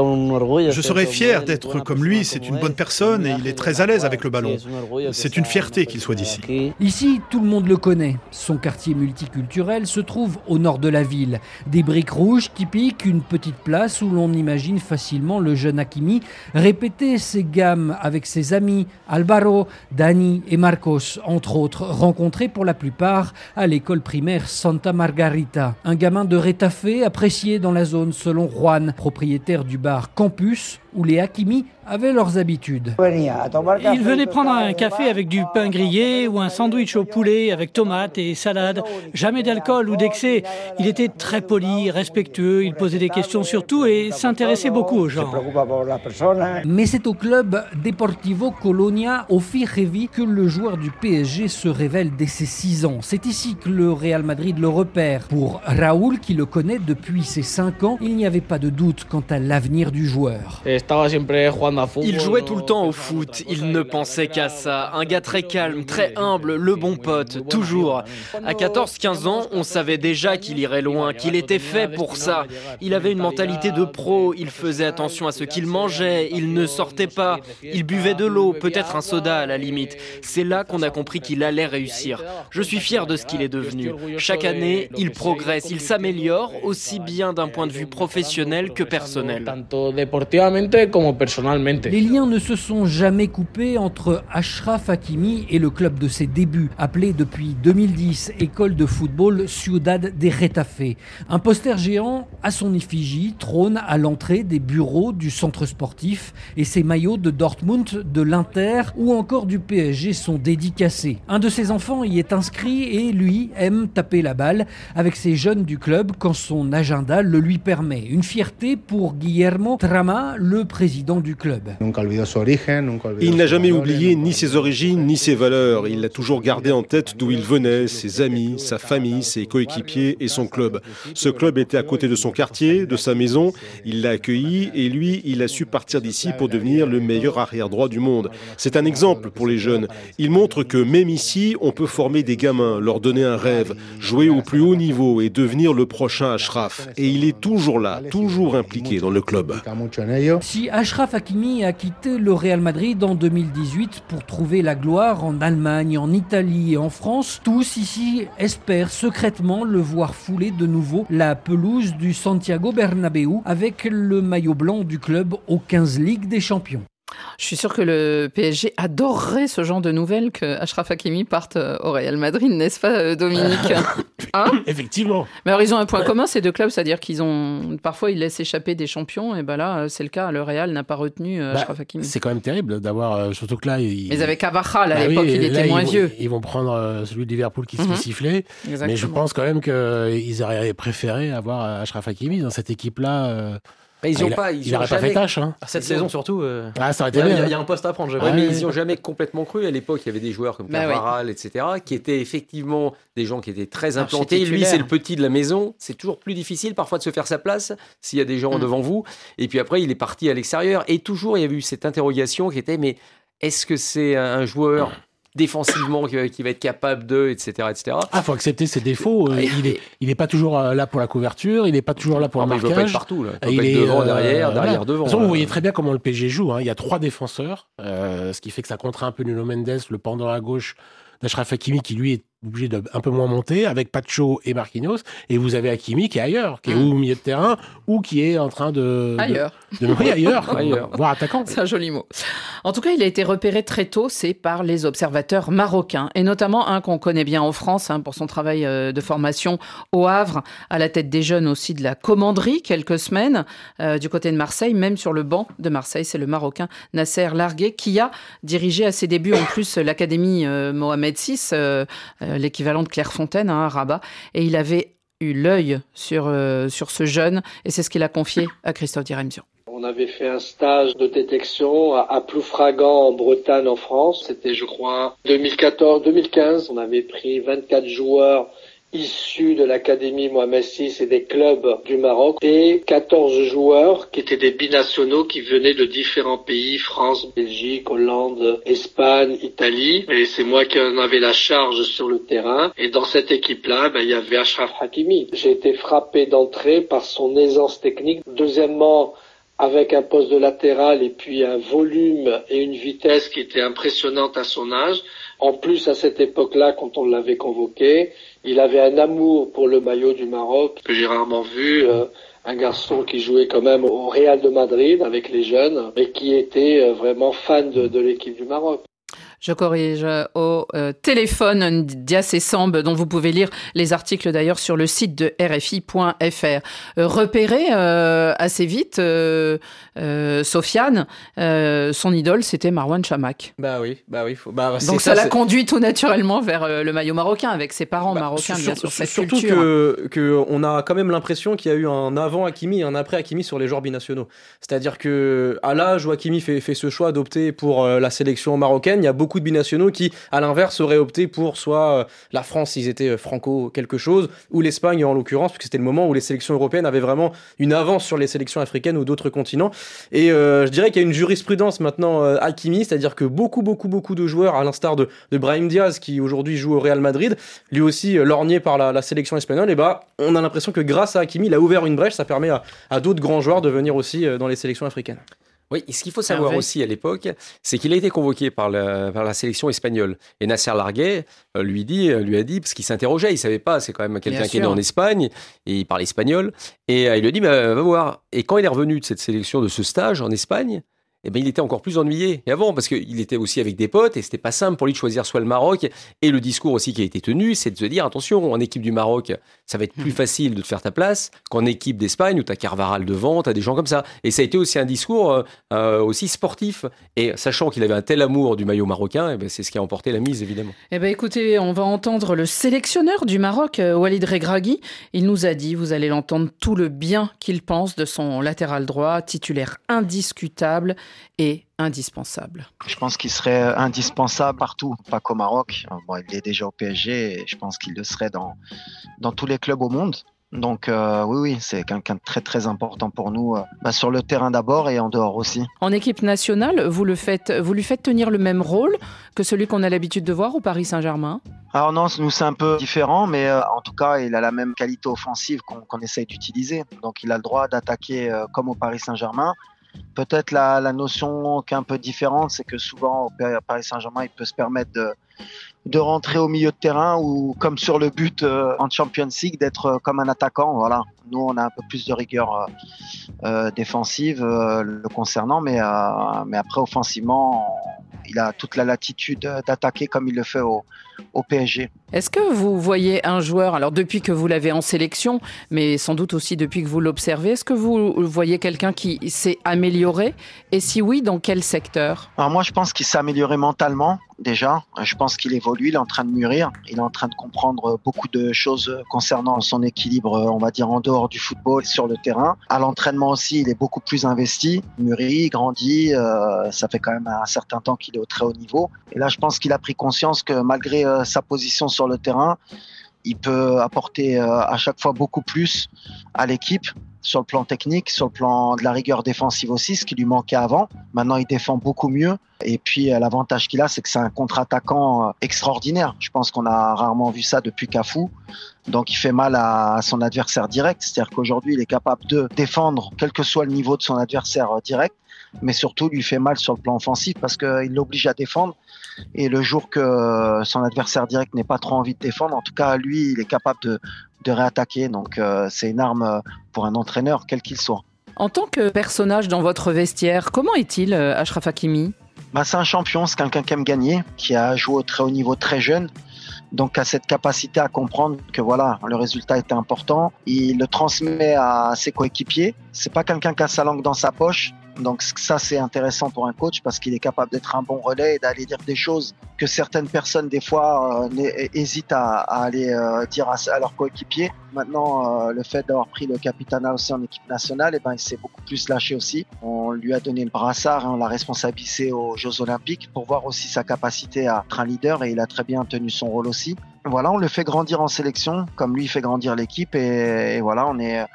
Je serais fier d'être comme lui, c'est une bonne personne et il est très à l'aise avec le ballon. C'est une fierté qu'il soit d'ici. Ici, tout le monde le connaît. Son quartier multiculturel se trouve au nord de la ville. Des briques rouges typiques, une petite place où l'on imagine facilement le jeune Hakimi répéter ses gammes avec ses amis Álvaro, Dani et Marcos, entre autres, rencontrés pour la plupart à l'école primaire Santa Margarita. Un gamin de Getafe apprécié dans la zone selon Juan, propriétaire du bar Campus, où les Hakimi avaient leurs habitudes. Il venait prendre un café avec du pain grillé ou un sandwich au poulet avec tomates et salade. Jamais d'alcool ou d'excès. Il était très poli, respectueux, il posait des questions sur tout et s'intéressait beaucoup aux gens. Mais c'est au club Deportivo Colonia au Figevi que le joueur du PSG se révèle dès ses 6 ans. C'est ici que le Real Madrid le repère. Pour Raoul, qui le connaît depuis ses 5 ans, il n'y avait pas de doute quant à l'avenir du joueur. Il jouait tout le temps au foot, il ne pensait qu'à ça. Un gars très calme, très humble, le bon pote, toujours. À 14-15 ans, on savait déjà qu'il irait loin, qu'il était fait pour ça. Il avait une mentalité de pro, il faisait attention à ce qu'il mangeait, il ne sortait pas, il buvait de l'eau, peut-être un soda à la limite. C'est là qu'on a compris qu'il allait réussir. Je suis fier de ce qu'il est devenu. Chaque année, il progresse, il s'améliore, aussi bien d'un point de vue professionnel que personnel. Les liens ne se sont jamais coupés entre Achraf Hakimi et le club de ses débuts, appelé depuis 2010 École de football Ciudad de Getafe. Un poster géant à son effigie trône à l'entrée des bureaux du centre sportif et ses maillots de Dortmund, de l'Inter ou encore du PSG sont dédicacés. Un de ses enfants y est inscrit et lui aime taper la balle avec ses jeunes du club quand son agenda le lui permet. Une fierté pour Guillermo Trama, le président du club. Il n'a jamais oublié ni ses origines ni ses valeurs. Il a toujours gardé en tête d'où il venait, ses amis, sa famille, ses coéquipiers et son club. Ce club était à côté de son quartier, de sa maison. Il l'a accueilli et lui, il a su partir d'ici pour devenir le meilleur arrière-droit du monde. C'est un exemple pour les jeunes. Il montre que même ici, on peut former des gamins, leur donner un rêve, jouer au plus haut niveau et devenir le prochain Achraf. Et il est toujours là, toujours impliqué dans le club. Si Achraf Hakimi a quitté le Real Madrid en 2018 pour trouver la gloire en Allemagne, en Italie et en France, tous ici espèrent secrètement le voir fouler de nouveau la pelouse du Santiago Bernabéu avec le maillot blanc du club aux 15 Ligues des Champions. Je suis sûr que le PSG adorerait ce genre de nouvelles que Achraf Hakimi parte au Real Madrid, n'est-ce pas, Dominique? Effectivement. Mais alors, ils ont un point commun, ces deux clubs, c'est-à-dire parfois ils laissent échapper des champions, et ben là, c'est le cas. Le Real n'a pas retenu Achraf Hakimi. C'est quand même terrible d'avoir, surtout que là, mais ils avaient Carvajal à l'époque, il était moins vieux. Ils vont prendre celui de Liverpool qui se fait siffler. Exactement. Mais je pense quand même qu'ils auraient préféré avoir Achraf Hakimi dans cette équipe-là. Ils ont il n'aurait pas fait tâche. Hein. Cette saison surtout. Ça aurait été bien. Il y a un poste à prendre, je crois. Mais ils n'ont jamais complètement cru. À l'époque, il y avait des joueurs comme Carvaral, etc., qui étaient effectivement des gens qui étaient très implantés. Lui, c'est le petit de la maison. C'est toujours plus difficile parfois de se faire sa place s'il y a des gens devant vous. Et puis après, il est parti à l'extérieur. Et toujours, il y avait eu cette interrogation qui était, mais est-ce que c'est un joueur défensivement qui va être capable de, etc. Faut accepter ses défauts. Il est pas toujours là pour la couverture, il n'est pas toujours là pour le marquage. Il peut pas être partout. Il est devant, derrière, devant. De toute façon, vous voyez très bien comment le PSG joue. Il y a 3 défenseurs, ce qui fait que ça contraint un peu Nuno Mendes, le pendant à gauche d'Achraf Hakimi, qui lui est obligé de un peu moins monter, avec Pacho et Marquinhos, et vous avez Hakimi qui est ailleurs, qui est ou au milieu de terrain, ou qui est en train de... Ailleurs. ailleurs, voire attaquant. C'est un joli mot. En tout cas, il a été repéré très tôt, c'est par les observateurs marocains, et notamment un qu'on connaît bien en France, pour son travail de formation au Havre, à la tête des jeunes aussi de la commanderie, quelques semaines, du côté de Marseille, même sur le banc de Marseille, c'est le Marocain Nasser Largué, qui a dirigé à ses débuts en plus l'académie Mohamed VI, l'équivalent de Clairefontaine à Rabat, et il avait eu l'œil sur ce jeune, et c'est ce qu'il a confié à Christophe Diremzian. On avait fait un stage de détection à Ploufragan en Bretagne en France, c'était je crois 2014-2015, on avait pris 24 joueurs issus de l'académie Mohamed VI et des clubs du Maroc et 14 joueurs qui étaient des binationaux qui venaient de différents pays, France, Belgique, Hollande, Espagne, Italie. Et c'est moi qui en avais la charge sur le terrain. Et dans cette équipe-là, il y avait Achraf Hakimi. J'ai été frappé d'entrée par son aisance technique. Deuxièmement, avec un poste de latéral et puis un volume et une vitesse qui était impressionnante à son âge. En plus, à cette époque-là, quand on l'avait convoqué, il avait un amour pour le maillot du Maroc que j'ai rarement vu. Un garçon qui jouait quand même au Real de Madrid avec les jeunes et qui était vraiment fan de l'équipe du Maroc. Je corrige, au téléphone Dias et Samb, dont vous pouvez lire les articles d'ailleurs sur le site de RFI.fr. Repéré assez vite, Sofiane, son idole, c'était Marouane Chamakh. Bah oui. Donc ça l'a conduit tout naturellement vers le maillot marocain, avec ses parents marocains, bien sûr, cette surtout culture. que on a quand même l'impression qu'il y a eu un avant Hakimi et un après Hakimi sur les joueurs binationaux. C'est-à-dire que à l'âge où Hakimi fait ce choix d'opter pour la sélection marocaine, il y a beaucoup de binationaux qui, à l'inverse, auraient opté pour soit la France, ils étaient franco quelque chose, ou l'Espagne en l'occurrence, puisque c'était le moment où les sélections européennes avaient vraiment une avance sur les sélections africaines ou d'autres continents. Et je dirais qu'il y a une jurisprudence maintenant Hakimi, c'est-à-dire que beaucoup de joueurs, à l'instar de Brahim Diaz, qui aujourd'hui joue au Real Madrid, lui aussi lorgné par la sélection espagnole, et on a l'impression que grâce à Hakimi, il a ouvert une brèche, ça permet à d'autres grands joueurs de venir aussi dans les sélections africaines. Oui, ce qu'il faut savoir aussi à l'époque, c'est qu'il a été convoqué par la sélection espagnole. Et Nasser Largué lui a dit, parce qu'il s'interrogeait, il ne savait pas, c'est quand même quelqu'un qui est né en Espagne, et il parle espagnol, et il lui a dit, va voir. Et quand il est revenu de cette sélection, de ce stage en Espagne, il était encore plus ennuyé qu'avant, parce qu'il était aussi avec des potes, et c'était pas simple pour lui de choisir soit le Maroc, et le discours aussi qui a été tenu, c'est de se dire, attention, en équipe du Maroc, ça va être plus facile de te faire ta place qu'en équipe d'Espagne, où t'as Carvaral devant, t'as des gens comme ça. Et ça a été aussi un discours aussi sportif, et sachant qu'il avait un tel amour du maillot marocain, c'est ce qui a emporté la mise, évidemment. Écoutez, on va entendre le sélectionneur du Maroc, Walid Regragui. Il nous a dit, vous allez l'entendre, tout le bien qu'il pense de son latéral droit, titulaire indiscutable et indispensable. Je pense qu'il serait indispensable partout, pas qu'au Maroc. Il est déjà au PSG et je pense qu'il le serait dans tous les clubs au monde. Donc oui, c'est quelqu'un de très très important pour nous, sur le terrain d'abord et en dehors aussi. En équipe nationale, vous lui faites tenir le même rôle que celui qu'on a l'habitude de voir au Paris Saint-Germain ? Alors non, nous c'est un peu différent, mais en tout cas, il a la même qualité offensive qu'on essaye d'utiliser. Donc il a le droit d'attaquer comme au Paris Saint-Germain. Peut-être la notion qui est un peu différente, c'est que souvent au Paris Saint-Germain, il peut se permettre de rentrer au milieu de terrain ou comme sur le but en Champions League, d'être comme un attaquant. Voilà. Nous, on a un peu plus de rigueur défensive le concernant, mais après offensivement, il a toute la latitude d'attaquer comme il le fait au PSG. Est-ce que vous voyez un joueur, alors depuis que vous l'avez en sélection, mais sans doute aussi depuis que vous l'observez, est-ce que vous voyez quelqu'un qui s'est amélioré? Et si oui, dans quel secteur? Alors moi, je pense qu'il s'est amélioré mentalement déjà. Je pense qu'il évolue, il est en train de mûrir, il est en train de comprendre beaucoup de choses concernant son équilibre, on va dire, en dehors du football, sur le terrain. À l'entraînement aussi, il est beaucoup plus investi, mûri, grandi. Ça fait quand même un certain temps qu'il est au très haut niveau. Et là, je pense qu'il a pris conscience que malgré sa position sur le terrain, il peut apporter à chaque fois beaucoup plus à l'équipe, sur le plan technique, sur le plan de la rigueur défensive aussi, ce qui lui manquait avant. Maintenant, il défend beaucoup mieux. Et puis, l'avantage qu'il a, c'est que c'est un contre-attaquant extraordinaire. Je pense qu'on a rarement vu ça depuis Cafu. Donc, il fait mal à son adversaire direct. C'est-à-dire qu'aujourd'hui, il est capable de défendre, quel que soit le niveau de son adversaire direct, mais surtout, lui fait mal sur le plan offensif parce qu'il l'oblige à défendre. Et le jour que son adversaire direct n'ait pas trop envie de défendre, en tout cas, lui, il est capable de réattaquer. Donc, c'est une arme pour un entraîneur, quel qu'il soit. En tant que personnage dans votre vestiaire, comment est-il, Achraf Hakimi? C'est un champion, c'est quelqu'un qui aime gagner, qui a joué au très haut niveau très jeune. Donc, a cette capacité à comprendre que voilà, le résultat était important. Il le transmet à ses coéquipiers. C'est pas quelqu'un qui a sa langue dans sa poche. Donc ça, c'est intéressant pour un coach parce qu'il est capable d'être un bon relais et d'aller dire des choses que certaines personnes, des fois, hésitent à aller dire à leurs coéquipiers. Maintenant, le fait d'avoir pris le capitanat aussi en équipe nationale, il s'est beaucoup plus lâché aussi. On lui a donné le brassard, on l'a responsabilisé aux Jeux Olympiques pour voir aussi sa capacité à être un leader et il a très bien tenu son rôle aussi. Voilà, on le fait grandir en sélection, comme lui il fait grandir l'équipe et voilà,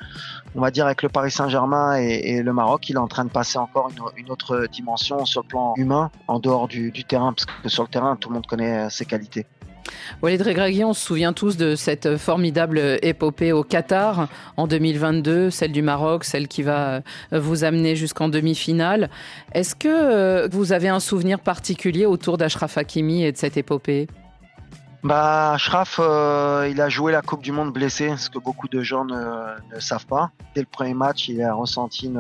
on va dire avec le Paris Saint-Germain et le Maroc, il est en train de passer encore une autre dimension sur le plan humain, en dehors du terrain, parce que sur le terrain, tout le monde connaît ses qualités. Walid Regragui, on se souvient tous de cette formidable épopée au Qatar en 2022, celle du Maroc, celle qui va vous amener jusqu'en demi-finale. Est-ce que vous avez un souvenir particulier autour d'Achraf Hakimi et de cette épopée ? Achraf, il a joué la Coupe du Monde blessé, ce que beaucoup de gens ne savent pas. Dès le premier match, il a ressenti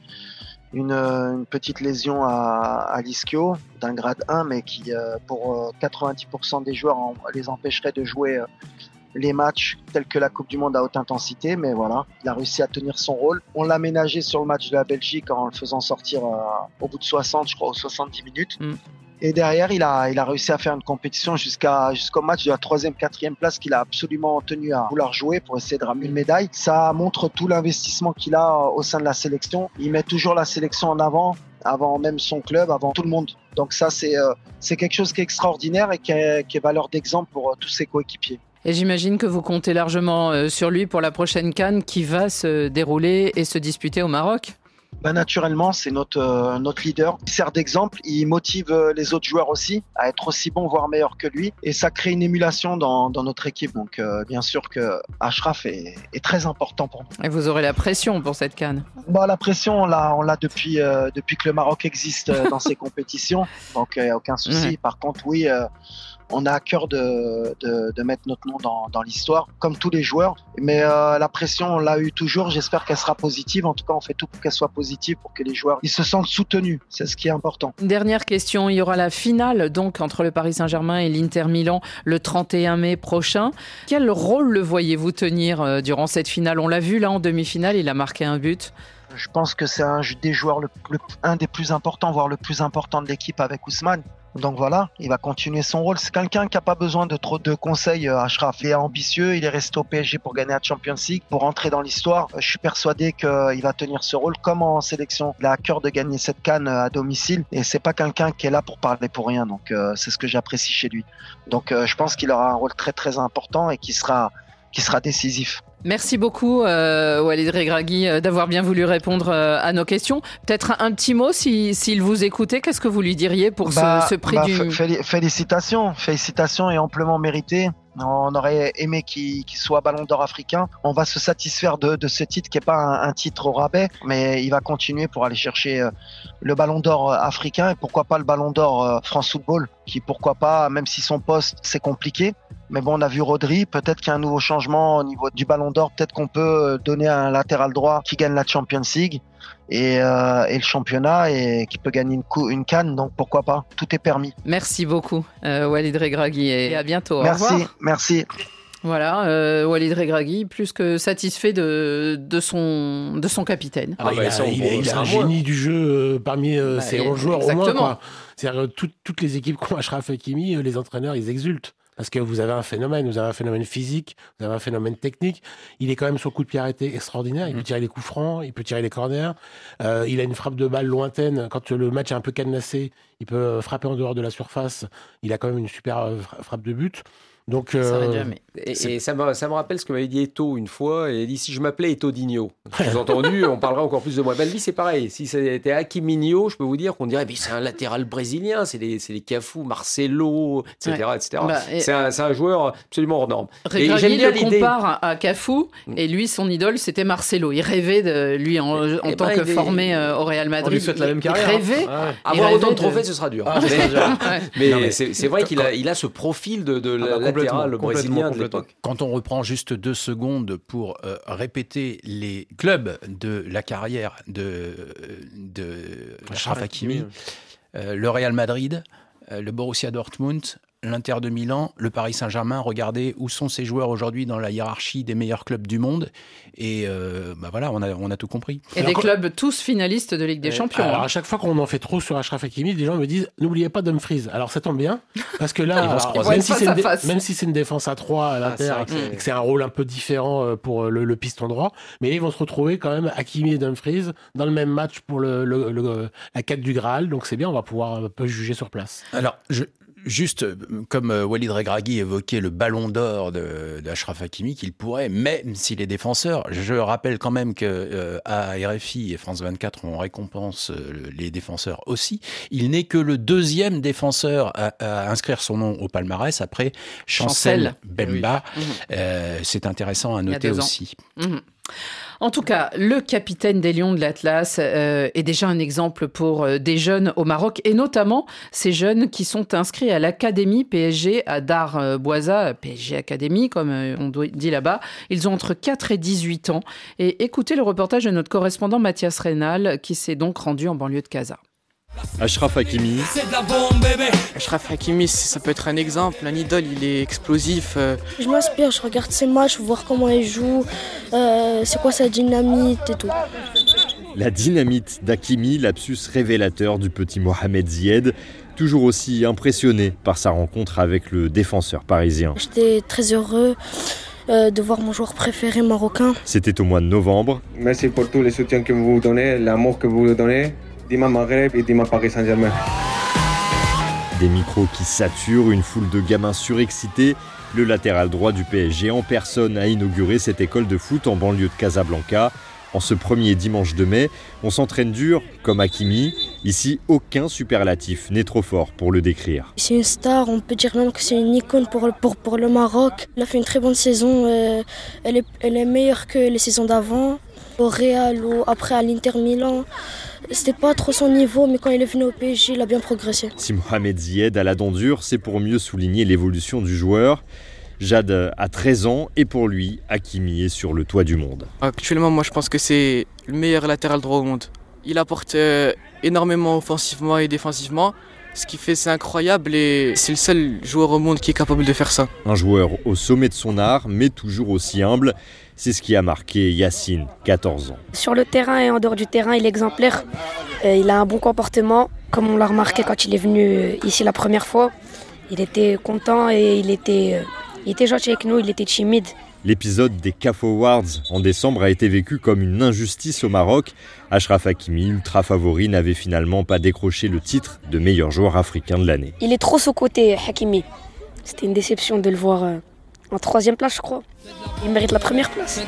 une petite lésion à l'ischio d'un grade 1, mais qui, pour 90% des joueurs, les empêcherait de jouer les matchs tels que la Coupe du Monde à haute intensité. Mais voilà, il a réussi à tenir son rôle. On l'a ménagé sur le match de la Belgique en le faisant sortir au bout de 60, je crois, aux 70 minutes. Et derrière, il a réussi à faire une compétition jusqu'au match de la 3e, 4e place qu'il a absolument tenu à vouloir jouer pour essayer de ramener une médaille. Ça montre tout l'investissement qu'il a au sein de la sélection. Il met toujours la sélection en avant même son club, avant tout le monde. Donc ça, c'est quelque chose qui est extraordinaire et qui est valeur d'exemple pour tous ses coéquipiers. Et j'imagine que vous comptez largement sur lui pour la prochaine CAN qui va se dérouler et se disputer au Maroc. Naturellement, c'est notre leader. Il sert d'exemple, il motive les autres joueurs aussi à être aussi bons, voire meilleurs que lui. Et ça crée une émulation dans notre équipe. Donc bien sûr que Achraf est très important pour nous. Et vous aurez la pression pour cette CAN? La pression, on l'a depuis que le Maroc existe dans ces compétitions. Donc il n'y a aucun souci. Par contre, oui, on a à cœur de mettre notre nom dans l'histoire, comme tous les joueurs. Mais la pression, on l'a eu toujours. J'espère qu'elle sera positive. En tout cas, on fait tout pour qu'elle soit positive, pour que les joueurs ils se sentent soutenus. C'est ce qui est important. Dernière question. Il y aura la finale donc entre le Paris Saint-Germain et l'Inter Milan le 31 mai prochain. Quel rôle le voyez-vous tenir durant cette finale? On l'a vu là en demi-finale, il a marqué un but. Je pense que c'est un des joueurs, un des plus importants, voire le plus important de l'équipe avec Ousmane. Donc voilà, il va continuer son rôle. C'est quelqu'un qui n'a pas besoin de trop de conseils, Achraf. Il est ambitieux, il est resté au PSG pour gagner la Champions League, pour entrer dans l'histoire. Je suis persuadé qu'il va tenir ce rôle comme en sélection. Il a à cœur de gagner cette CAN à domicile et c'est pas quelqu'un qui est là pour parler pour rien. Donc c'est ce que j'apprécie chez lui. Donc je pense qu'il aura un rôle très très important et qui sera décisif. Merci beaucoup Walid Regragui d'avoir bien voulu répondre à nos questions. Peut-être un petit mot s'il vous écoutait, qu'est-ce que vous lui diriez pour ce prix du... Félicitations et amplement mérité. On aurait aimé qu'il soit Ballon d'Or africain. On va se satisfaire de ce titre qui n'est pas un titre au rabais, mais il va continuer pour aller chercher le Ballon d'Or africain et pourquoi pas le Ballon d'Or France Football, qui pourquoi pas, même si son poste c'est compliqué. Mais bon, on a vu Rodri, peut-être qu'il y a un nouveau changement au niveau du Ballon d'Or, peut-être qu'on peut donner à un latéral droit qui gagne la Champions League. et le championnat et qui peut gagner une CAN, donc pourquoi pas, tout est permis. Merci beaucoup Walid Regragui et à bientôt. Merci. Voilà, Walid Regragui, plus que satisfait de son capitaine. Il a un génie du jeu parmi ses 11 joueurs au moins, quoi. C'est-à-dire toutes les équipes qui ont Achraf Hakimi, les entraîneurs, ils exultent. Parce que vous avez un phénomène physique, vous avez un phénomène technique. Il est quand même sur coup de pied arrêté extraordinaire. Il peut tirer les coups francs, il peut tirer les corners. Il a une frappe de balle lointaine. Quand le match est un peu cadenassé, il peut frapper en dehors de la surface. Il a quand même une super frappe de but. Donc, et ça me rappelle ce que m'avait dit Eto'o une fois. Il a dit, si je m'appelais Eto'o-Digno, sous-entendu, on parlerait encore plus de moi. Ben, lui, c'est pareil. Si c'était Hakiminho, je peux vous dire qu'on dirait, mais c'est un latéral brésilien, c'est les Cafu, Marcelo, etc. C'est un joueur absolument hors norme. Regragui le compare à Cafu, et lui, son idole, c'était Marcelo. Il rêvait de lui en tant que formé au Real Madrid. On lui souhaite la même carrière. Il rêvait. Avoir autant de trophées, ce sera dur. Mais c'est vrai qu'il a ce profil de latéral brésilien de l'époque. Quand on reprend juste 2 secondes pour répéter les clubs de la carrière de Achraf Hakimi, le Real Madrid, le Borussia Dortmund, l'Inter de Milan, le Paris Saint-Germain, regardez où sont ces joueurs aujourd'hui dans la hiérarchie des meilleurs clubs du monde. Et voilà, on a tout compris. Et des clubs tous finalistes de Ligue des Champions. Alors à chaque fois qu'on en fait trop sur Achraf Hakimi, des gens me disent n'oubliez pas Dumfries. Alors ça tombe bien, parce que là, même si c'est une défense à 3 à l'Inter et que c'est un rôle un peu différent pour le piston droit, mais ils vont se retrouver quand même Hakimi et Dumfries dans le même match pour la quête du Graal. Donc c'est bien, on va pouvoir un peu juger sur place. Alors, juste comme Walid Regragui évoquait le ballon d'or d'Achraf Hakimi, qu'il pourrait, même s'il est défenseur, je rappelle quand même que à RFI et France 24, on récompense les défenseurs aussi. Il n'est que le 2e défenseur à inscrire son nom au palmarès après Chancel Bemba. Oui. C'est intéressant à noter aussi. En tout cas, le capitaine des Lions de l'Atlas est déjà un exemple pour des jeunes au Maroc, et notamment ces jeunes qui sont inscrits à l'Académie PSG à Dar-Bouaza, PSG Academy, comme on dit là-bas. Ils ont entre 4 et 18 ans. Et écoutez le reportage de notre correspondant Mathias Reynal, qui s'est donc rendu en banlieue de Casa. Achraf Hakimi. Achraf Hakimi, ça peut être un exemple, un idole, il est explosif. Je m'inspire, je regarde ses matchs, voir comment il joue, c'est quoi sa dynamite et tout. La dynamite d'Hakimi, lapsus révélateur du petit Mohamed Ziyed, toujours aussi impressionné par sa rencontre avec le défenseur parisien. J'étais très heureux de voir mon joueur préféré marocain. C'était au mois de novembre. Merci pour tous les soutiens que vous donnez, l'amour que vous donnez. Dima Maghreb et Dima Paris Saint-Germain. Des micros qui saturent, une foule de gamins surexcités. Le latéral droit du PSG en personne a inauguré cette école de foot en banlieue de Casablanca. En ce premier dimanche de mai, on s'entraîne dur comme Hakimi. Ici, aucun superlatif n'est trop fort pour le décrire. C'est une star, on peut dire même que c'est une icône pour le Maroc. Il a fait une très bonne saison, elle est meilleure que les saisons d'avant. Au Real ou après à l'Inter Milan, c'était pas trop son niveau, mais quand il est venu au PSG, il a bien progressé. Si Mohamed Ziyed a la dent dure, c'est pour mieux souligner l'évolution du joueur. Jad a 13 ans et pour lui, Hakimi est sur le toit du monde. Actuellement, moi je pense que c'est le meilleur latéral droit au monde. Il apporte énormément offensivement et défensivement. Ce qu'il fait, c'est incroyable et c'est le seul joueur au monde qui est capable de faire ça. Un joueur au sommet de son art, mais toujours aussi humble. C'est ce qui a marqué Yacine, 14 ans. Sur le terrain et en dehors du terrain, il est exemplaire. Il a un bon comportement, comme on l'a remarqué quand il est venu ici la première fois. Il était content et il était gentil avec nous, il était timide. L'épisode des CAF Awards en décembre a été vécu comme une injustice au Maroc. Achraf Hakimi, ultra favori, n'avait finalement pas décroché le titre de meilleur joueur africain de l'année. Il est trop sous-coté, Hakimi. C'était une déception de le voir en 3e place, je crois. Il mérite la première place.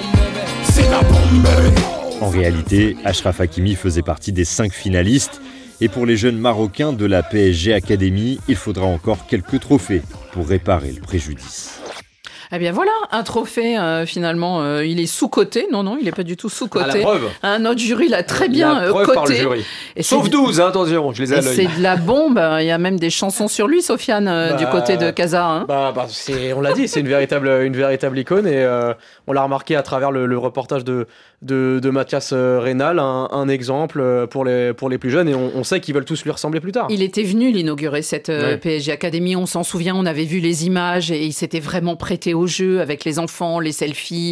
En réalité, Achraf Hakimi faisait partie des 5 finalistes. Et pour les jeunes Marocains de la PSG Academy, il faudra encore quelques trophées pour réparer le préjudice. Eh bien voilà, un trophée, finalement, il est sous-coté. Non, il n'est pas du tout sous-coté. La preuve. Notre jury l'a très bien coté. Par le jury. Sauf 12, attention, je les ai à l'œil. C'est de la bombe, il y a même des chansons sur lui, Sofiane, du côté de Casa. On l'a dit, c'est une véritable icône et on l'a remarqué à travers le reportage de de Mathias Reynal, un exemple pour les plus jeunes, et on sait qu'ils veulent tous lui ressembler plus tard. Il était venu l'inaugurer, cette PSG Academy, on s'en souvient, on avait vu les images et il s'était vraiment prêté au jeu avec les enfants, les selfies,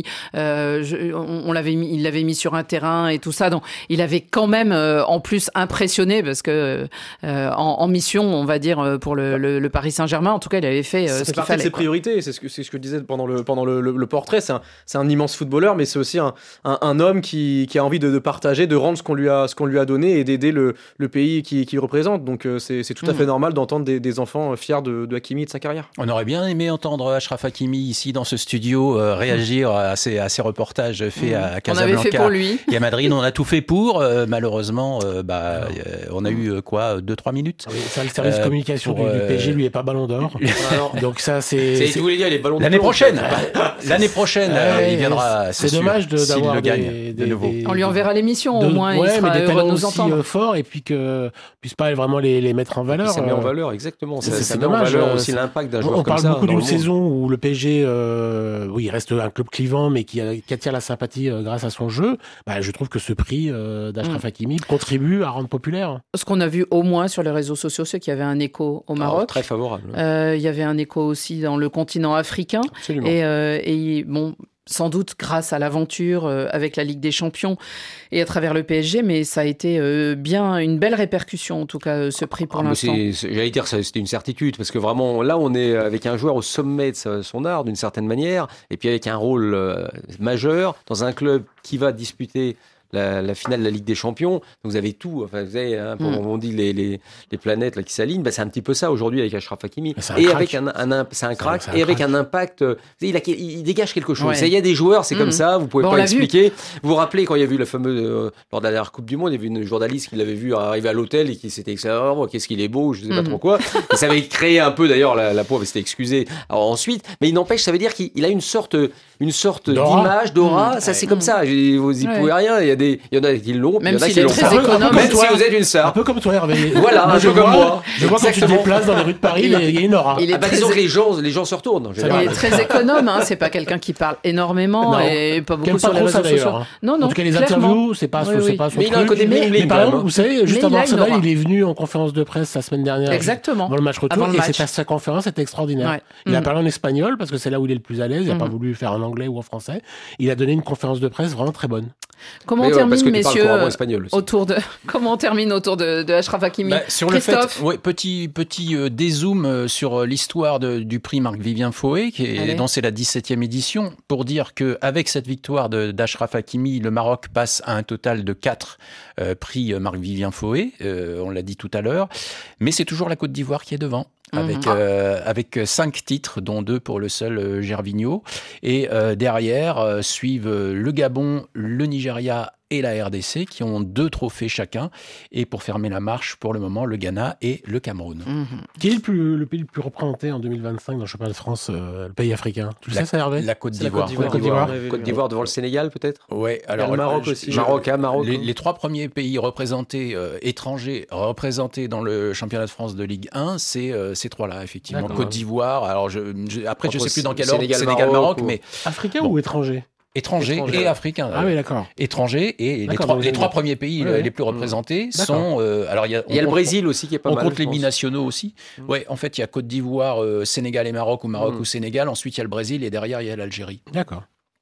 il l'avait mis sur un terrain et tout ça, donc il avait quand même en plus impressionné parce que en mission, on va dire, pour le Paris Saint-Germain, en tout cas il avait fait ce qu'il fallait. C'est partie de ses priorités, c'est ce que je disais pendant le portrait, c'est un immense footballeur, mais c'est aussi un homme qui a envie de partager, de rendre ce qu'on lui a donné et d'aider le pays qu'il représente. Donc c'est tout à fait normal d'entendre des enfants fiers de Hakimi et de sa carrière. On aurait bien aimé entendre Achraf Hakimi ici dans ce studio réagir à ces reportages faits à Casablanca. On avait fait pour lui. Et à Madrid, on a tout fait pour. Malheureusement, on a eu 2-3 minutes. Oui, ça, le service communication du PSG lui est pas Ballon d'Or. Donc ça, vous voulez dire les ballons l'année prochaine. L'année prochaine, il viendra. C'est dommage d'avoir de nouveau. On lui enverra l'émission au moins. Il sera heureux de nous entendre. Fort et puis que puisse pas vraiment les mettre en valeur. Ça met en valeur, exactement. C'est met en valeur aussi l'impact d'un joueur comme ça. On parle beaucoup d'une saison où le PSG, il reste un club clivant, mais qui attire la sympathie grâce à son jeu. Je trouve que ce prix d'Achraf Hakimi contribue à rendre populaire. Ce qu'on a vu au moins sur les réseaux sociaux, c'est qu'il y avait un écho au Maroc. Très favorable. Il y avait un écho aussi dans le continent africain. Absolument. Et sans doute grâce à l'aventure avec la Ligue des Champions et à travers le PSG, mais ça a été bien une belle répercussion, en tout cas, ce prix pour l'instant. J'allais dire, c'était une certitude, parce que vraiment, là, on est avec un joueur au sommet de son art, d'une certaine manière, et puis avec un rôle majeur dans un club qui va disputer la finale de la Ligue des Champions. Vous avez tout. Enfin, vous avez, on dit les planètes là, qui s'alignent. C'est un petit peu ça aujourd'hui avec Achraf Hakimi. Et avec c'est un crack et avec un impact. Il dégage quelque chose. Il y a des joueurs, c'est comme ça. Vous pouvez pas expliquer. Vous vous rappelez quand il y a eu la fameuse lors de la dernière Coupe du Monde, il y avait une journaliste qui l'avait vu arriver à l'hôtel et qui s'était exclamé qu'est-ce qu'il est beau, je sais pas trop quoi. Et ça avait créé un peu d'ailleurs la pauvre s'était excusée. Alors ensuite, mais il n'empêche, ça veut dire qu'il a une sorte d'image, d'aura. Ça c'est comme ça. Vous y pouvez rien. Il y en a qui l'ont, même s'il est très économe. Même si vous êtes une star. Un peu comme toi, Hervé. Voilà, un peu comme moi. Je vois quand tu te déplaces dans les rues de Paris, il y a une aura. Disons que les gens se retournent. Il est très économe, c'est pas quelqu'un qui parle énormément et pas beaucoup sur les réseaux sociaux. Non. En tout cas, les interviews, c'est pas son truc. Mais il a un côté bling. Mais par exemple, vous savez, juste avant Arsenal, il est venu en conférence de presse la semaine dernière. Exactement. Dans le match retour. Et sa conférence était extraordinaire. Il a parlé en espagnol parce que c'est là où il est le plus à l'aise. Il n'a pas voulu faire en anglais ou en français. Il a donné une conférence de presse vraiment très bonne. Comment on termine, messieurs, comment on termine autour de Achraf Hakimi? Sur le fait, petit dézoom sur l'histoire du prix Marc-Vivien Foé, dont c'est la 17e édition, pour dire qu'avec cette victoire d'Achraf Hakimi, le Maroc passe à un total de 4 prix Marc-Vivien Foé, on l'a dit tout à l'heure, mais c'est toujours la Côte d'Ivoire qui est devant. Avec 5 titres, dont 2 pour le seul Gervinho. Et derrière suivent le Gabon, le Nigeria et la RDC, qui ont 2 trophées chacun. Et pour fermer la marche, pour le moment, le Ghana et le Cameroun. Qui est le pays le plus représenté en 2025 dans le championnat de France, le pays africain? Tu le sais, ça, Hervé? La Côte d'Ivoire. Côte d'Ivoire devant le Sénégal, peut-être? Oui, alors le Maroc aussi. Maroc. Les 3 premiers pays représentés, étrangers, représentés dans le championnat de France de Ligue 1, c'est ces 3-là, effectivement. D'accord. Côte d'Ivoire, alors après, je ne sais plus dans quel ordre, Sénégal-Maroc, mais... Africain ou étranger? Étrangers et africains. Ah oui, d'accord. Étrangers et les 3 premiers pays les plus représentés sont... alors il y a le Brésil aussi qui est pas mal. On compte les binationaux aussi. Ouais, en fait, il y a Côte d'Ivoire, Sénégal et Maroc, ou Maroc ou Sénégal. Ensuite, il y a le Brésil et derrière, il y a l'Algérie. D'accord.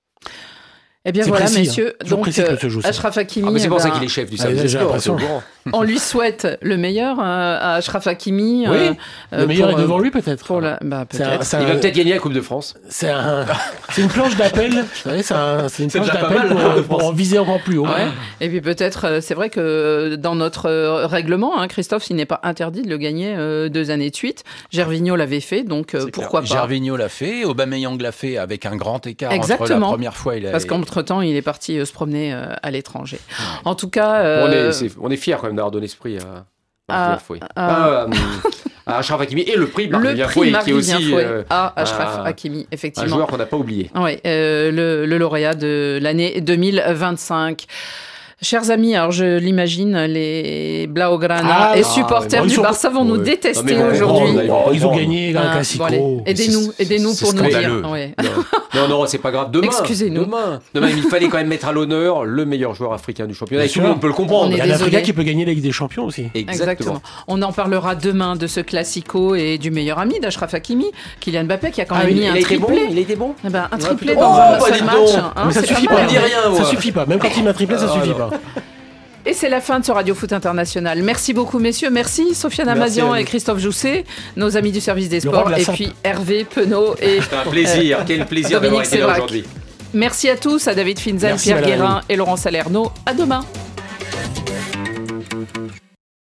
Eh bien voilà, messieurs, donc Achraf Hakimi... c'est pour ça qu'il est chef du service sport. On lui souhaite le meilleur à Achraf Hakimi. Le meilleur est devant lui, peut-être. Peut-être. Il va peut-être gagner la Coupe de France. C'est une planche d'appel. Vous savez, c'est une planche d'appel pour viser encore plus haut. Ouais. Et puis peut-être, c'est vrai que dans notre règlement, Christophe, il n'est pas interdit de le gagner 2 années de suite. Gervinho l'avait fait, donc pourquoi pas. Gervinho l'a fait, Aubameyang l'a fait avec un grand écart entre la première fois et la... Parce qu'entre-temps, il est parti se promener à l'étranger. En tout cas... On est fiers quand même d'avoir donné ce prix à Achraf Hakimi et le prix Marc-Vivien Foé, qui est aussi Achraf Hakimi, effectivement. Un joueur qu'on n'a pas oublié. Oui, le lauréat de l'année 2025. Chers amis, alors je l'imagine, les Blaugrana et supporters du Barça vont nous détester aujourd'hui. Ils ont gagné un classico. Bon, aidez-nous pour nous dire. Ouais. Non, c'est pas grave. Demain, excusez-nous. Demain, il fallait quand même mettre à l'honneur le meilleur joueur africain du championnat. Et tout le monde peut le comprendre. Il y a l'Africain qui peut gagner la Ligue des Champions aussi. Exactement. On en parlera demain de ce classico et du meilleur ami d'Achraf Hakimi, Kylian Mbappé, qui a quand même mis un triplé. Il était bon. Un triplé dans un seul match. Mais ça suffit pas. Ça suffit pas. Même quand il m'a triplé, ça suffit pas. Et c'est la fin de ce Radio Foot International. Merci beaucoup, messieurs. Merci, Sofiane Amazian et Christophe Jousset, nos amis du service des sports, et puis Hervé Penaud et c'est un plaisir. Quel plaisir d'avoir été là aujourd'hui. Merci à tous, à David Finzel, Pierre Guérin et Laurent Salerno. À demain.